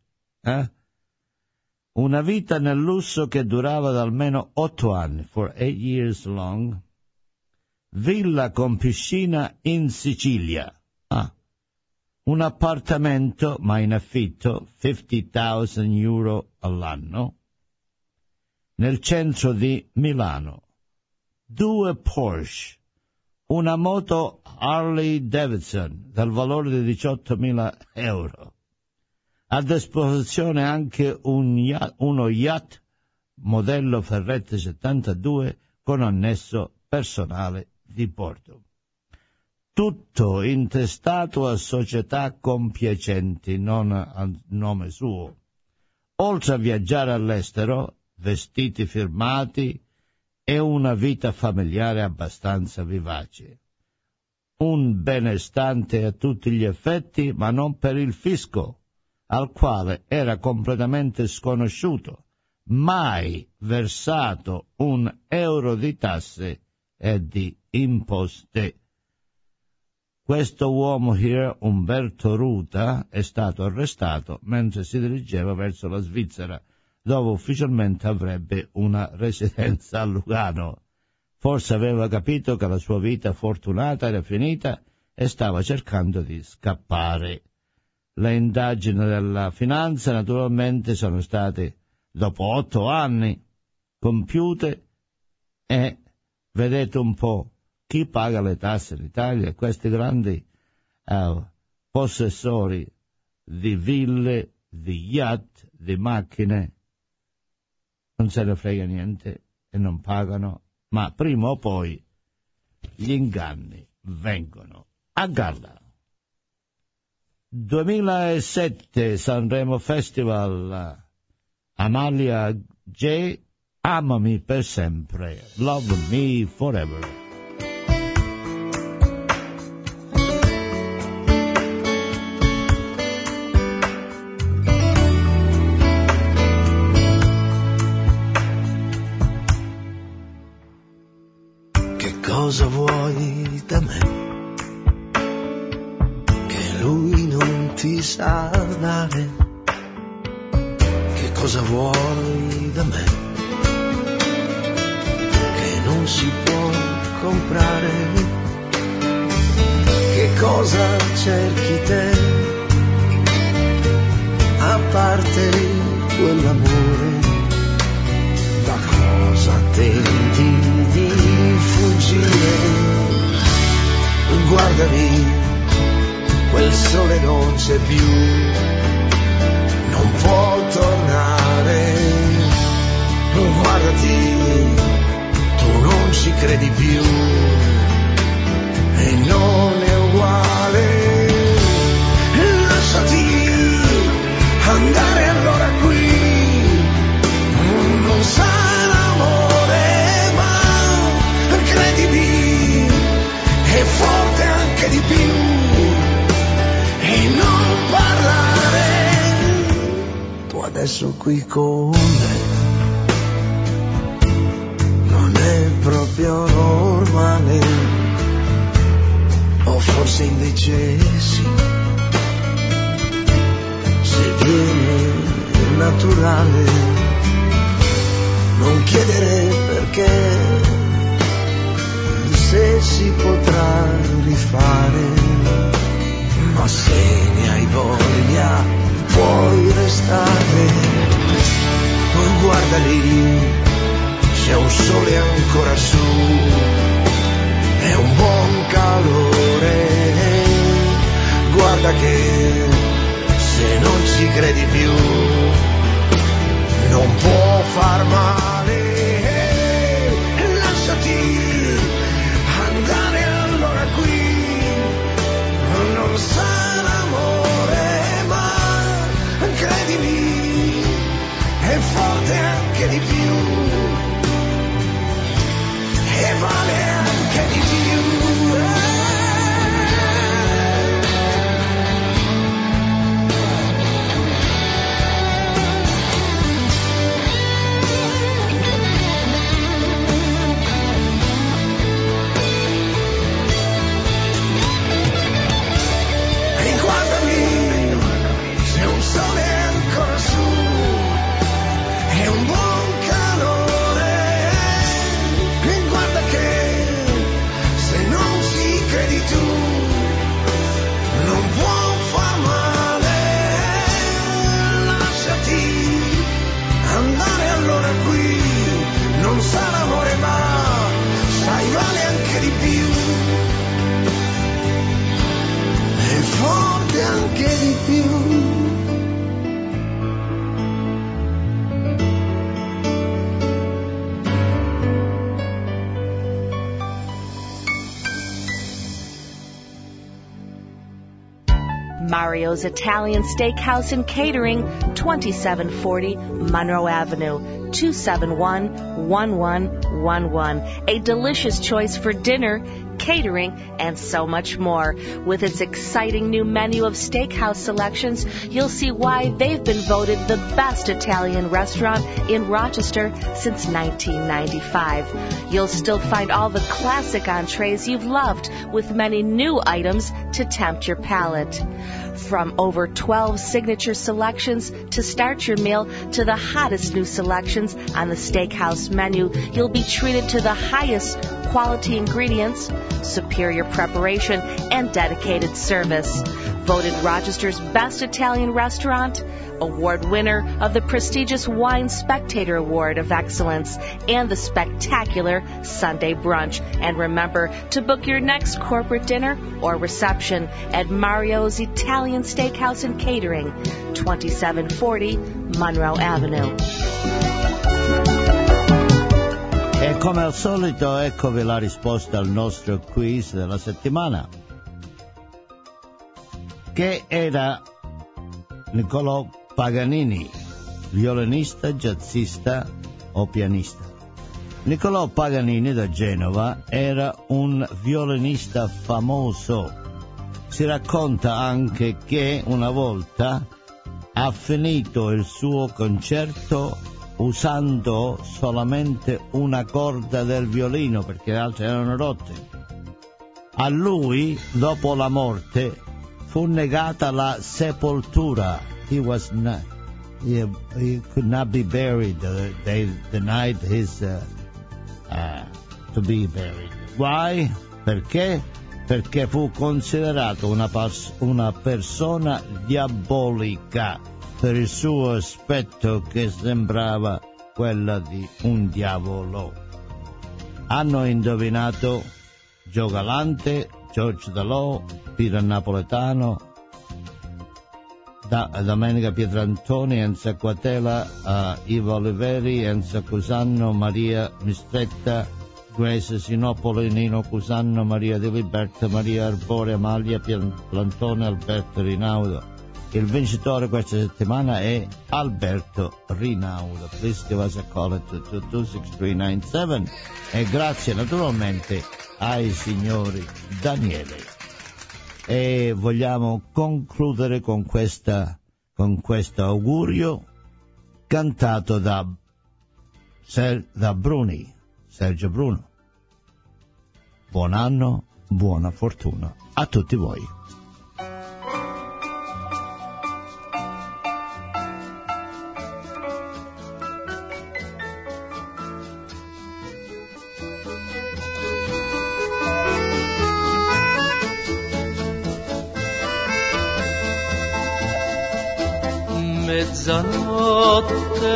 Una vita nel lusso che durava da almeno 8 anni, for 8 years long. Villa con piscina in Sicilia. Un appartamento, ma in affitto, 50.000 euro all'anno, nel centro di Milano. 2 Porsche, una moto Harley Davidson dal valore di 18.000 euro. A disposizione anche uno yacht modello Ferretti 72 con annesso personale di bordo. Tutto intestato a società compiacenti, non a nome suo. Oltre a viaggiare all'estero, vestiti firmati e una vita familiare abbastanza vivace. Un benestante a tutti gli effetti, ma non per il fisco, al quale era completamente sconosciuto, mai versato €1 di tasse e di imposte. Questo uomo here, Umberto Ruta, è stato arrestato mentre si dirigeva verso la Svizzera, dove ufficialmente avrebbe una residenza a Lugano. Forse aveva capito che la sua vita fortunata era finita e stava cercando di scappare. Le indagini della finanza naturalmente sono state, dopo 8 anni, compiute e vedete un po' chi paga le tasse in Italia. Questi grandi possessori di ville, di yacht, di macchine, non se ne frega niente e non pagano, ma prima o poi gli inganni vengono a galla. 2007 Sanremo Festival, Amalia J. Amami per sempre, Love Me Forever. Cosa vuoi da me? Che lui non ti sa dare. Che cosa vuoi da me? Che non si può comprare. Che cosa cerchi te? A parte quell'amore, da cosa tenti di fuggire? Guardami, quel sole non c'è più, non può tornare. Guardati, tu non ci credi più e non è uguale. Lasciati andare allora qui, non sarà amore, ma credimi, è forte anche di più, e non parlare. Tu adesso qui con me non è proprio normale, o forse invece sì, se viene naturale. Non chiedere perché, se si potrà rifare, ma se ne hai voglia puoi restare. Guarda lì, c'è un sole ancora su, è un buon calore. Guarda che se non ci credi più non può far male. Lasciati andare allora qui, non sarà amore, ma che di più. Mario's Italian Steakhouse and Catering, 2740 Monroe Avenue, 271-1111. A delicious choice for dinner, catering, and so much more. With its exciting new menu of steakhouse selections, you'll see why they've been voted the best Italian restaurant in Rochester since 1995. You'll still find all the classic entrees you've loved, with many new items to tempt your palate. From over 12 signature selections to start your meal to the hottest new selections on the steakhouse menu, you'll be treated to the highest quality ingredients, superior preparation, and dedicated service. Voted Rochester's best Italian restaurant, award winner of the prestigious Wine Spectator Award of Excellence, and the spectacular Sunday Brunch. And remember to book your next corporate dinner or reception at Mario's Italian Steakhouse and Catering, 2740 Monroe Avenue. E come al solito, eccovi la risposta al nostro quiz della settimana, che era Niccolò Paganini, violinista, jazzista o pianista. Niccolò Paganini da Genova era un violinista famoso. Si racconta anche che una volta ha finito il suo concerto usando solamente una corda del violino perché le altre erano rotte. A lui, dopo la morte, fu negata la sepoltura. He could not be buried. They denied his to be buried. Why? Perché? Perché fu considerato una persona diabolica per il suo aspetto che sembrava quella di un diavolo. Hanno indovinato Gio Galante, George Dalò, Peter Napoletano, Domenica Pietrantoni, Enza Quatela, Ivo Oliveri, Enza Cusanno, Maria Mistretta, Grace Sinopoli, Nino Cusanno, Maria Di Liberta, Maria Arbore, Amalia Plantone, Alberto Rinaudo. Il vincitore questa settimana è Alberto Rinaudo. Please give us a call at 222-6397 e grazie naturalmente ai signori Daniele. E vogliamo concludere con questo augurio cantato da Sergio Bruno. Buon anno, buona fortuna a tutti voi. Mezzanotte,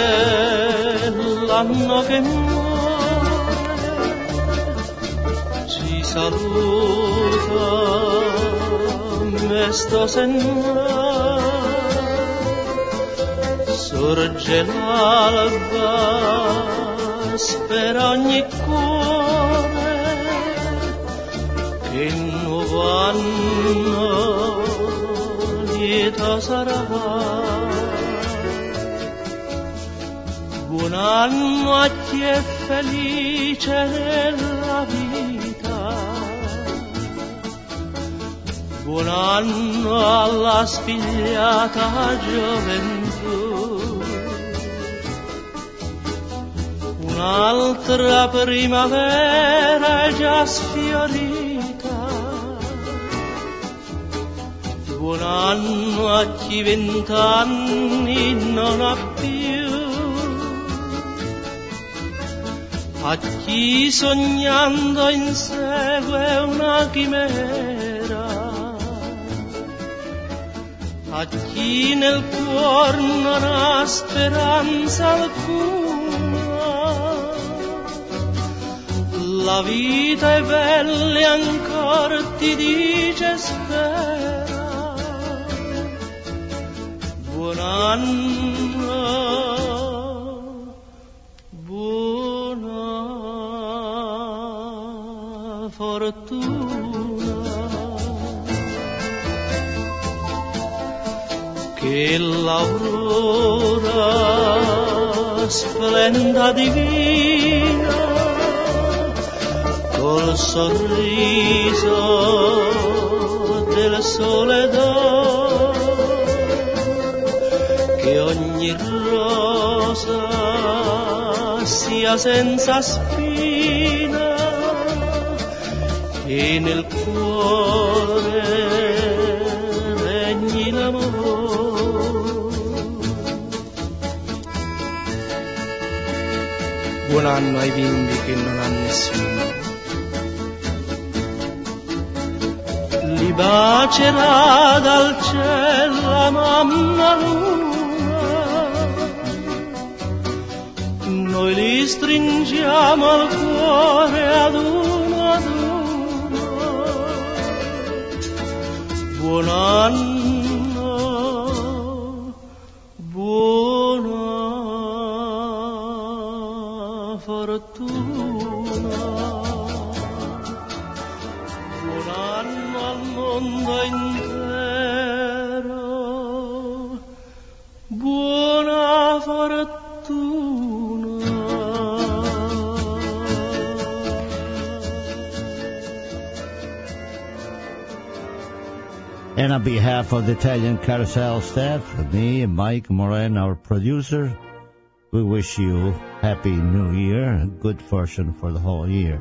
l'anno che muore, ci saluta, mesto sembra, sorge l'alba, per ogni cuore, che nuovo anno lieto sarà. Buon anno a chi è felice nella vita, buon anno alla spigliata gioventù, un'altra primavera è già sfiorita, buon anno a chi 20 anni non ha più, a chi sognando insegue una chimera, a chi nel cuor non ha speranza alcuna. La vita è bella e ancora ti dice spera, anno, buona fortuna, che l'aurora splenda divina col sorriso del sole d'oro, che ogni rosa sia senza spina e nel cuore regni l'amore. Buon anno ai bimbi che non hanno nessuno, li bacerà dal cielo la mamma luna, noi li stringiamo al cuore ad uno ad uno. Buon anno, buona fortuna, buon anno al mondo intero, buona fortuna. And on behalf of the Italian Carousel staff, me and Mike Moran, our producer, we wish you Happy New Year, good fortune for the whole year.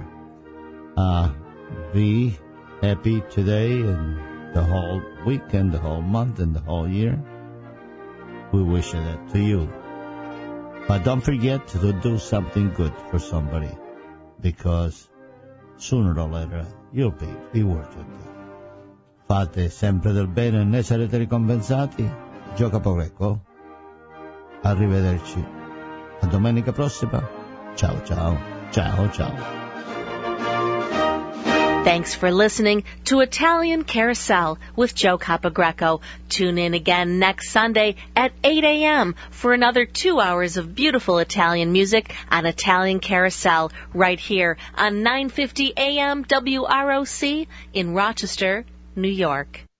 Be happy today and the whole week and the whole month and the whole year. We wish that to you. But don't forget to do something good for somebody, because sooner or later you'll be rewarded. Fate sempre del bene e ne sarete ricompensati. Gio Capogrecco. Arrivederci. A domenica prossima. Ciao ciao. Ciao ciao. Thanks for listening to Italian Carousel with Joe Capogrecco. Tune in again next Sunday at 8 a.m. for another 2 hours of beautiful Italian music on Italian Carousel right here on 950 AM WROC in Rochester, New York.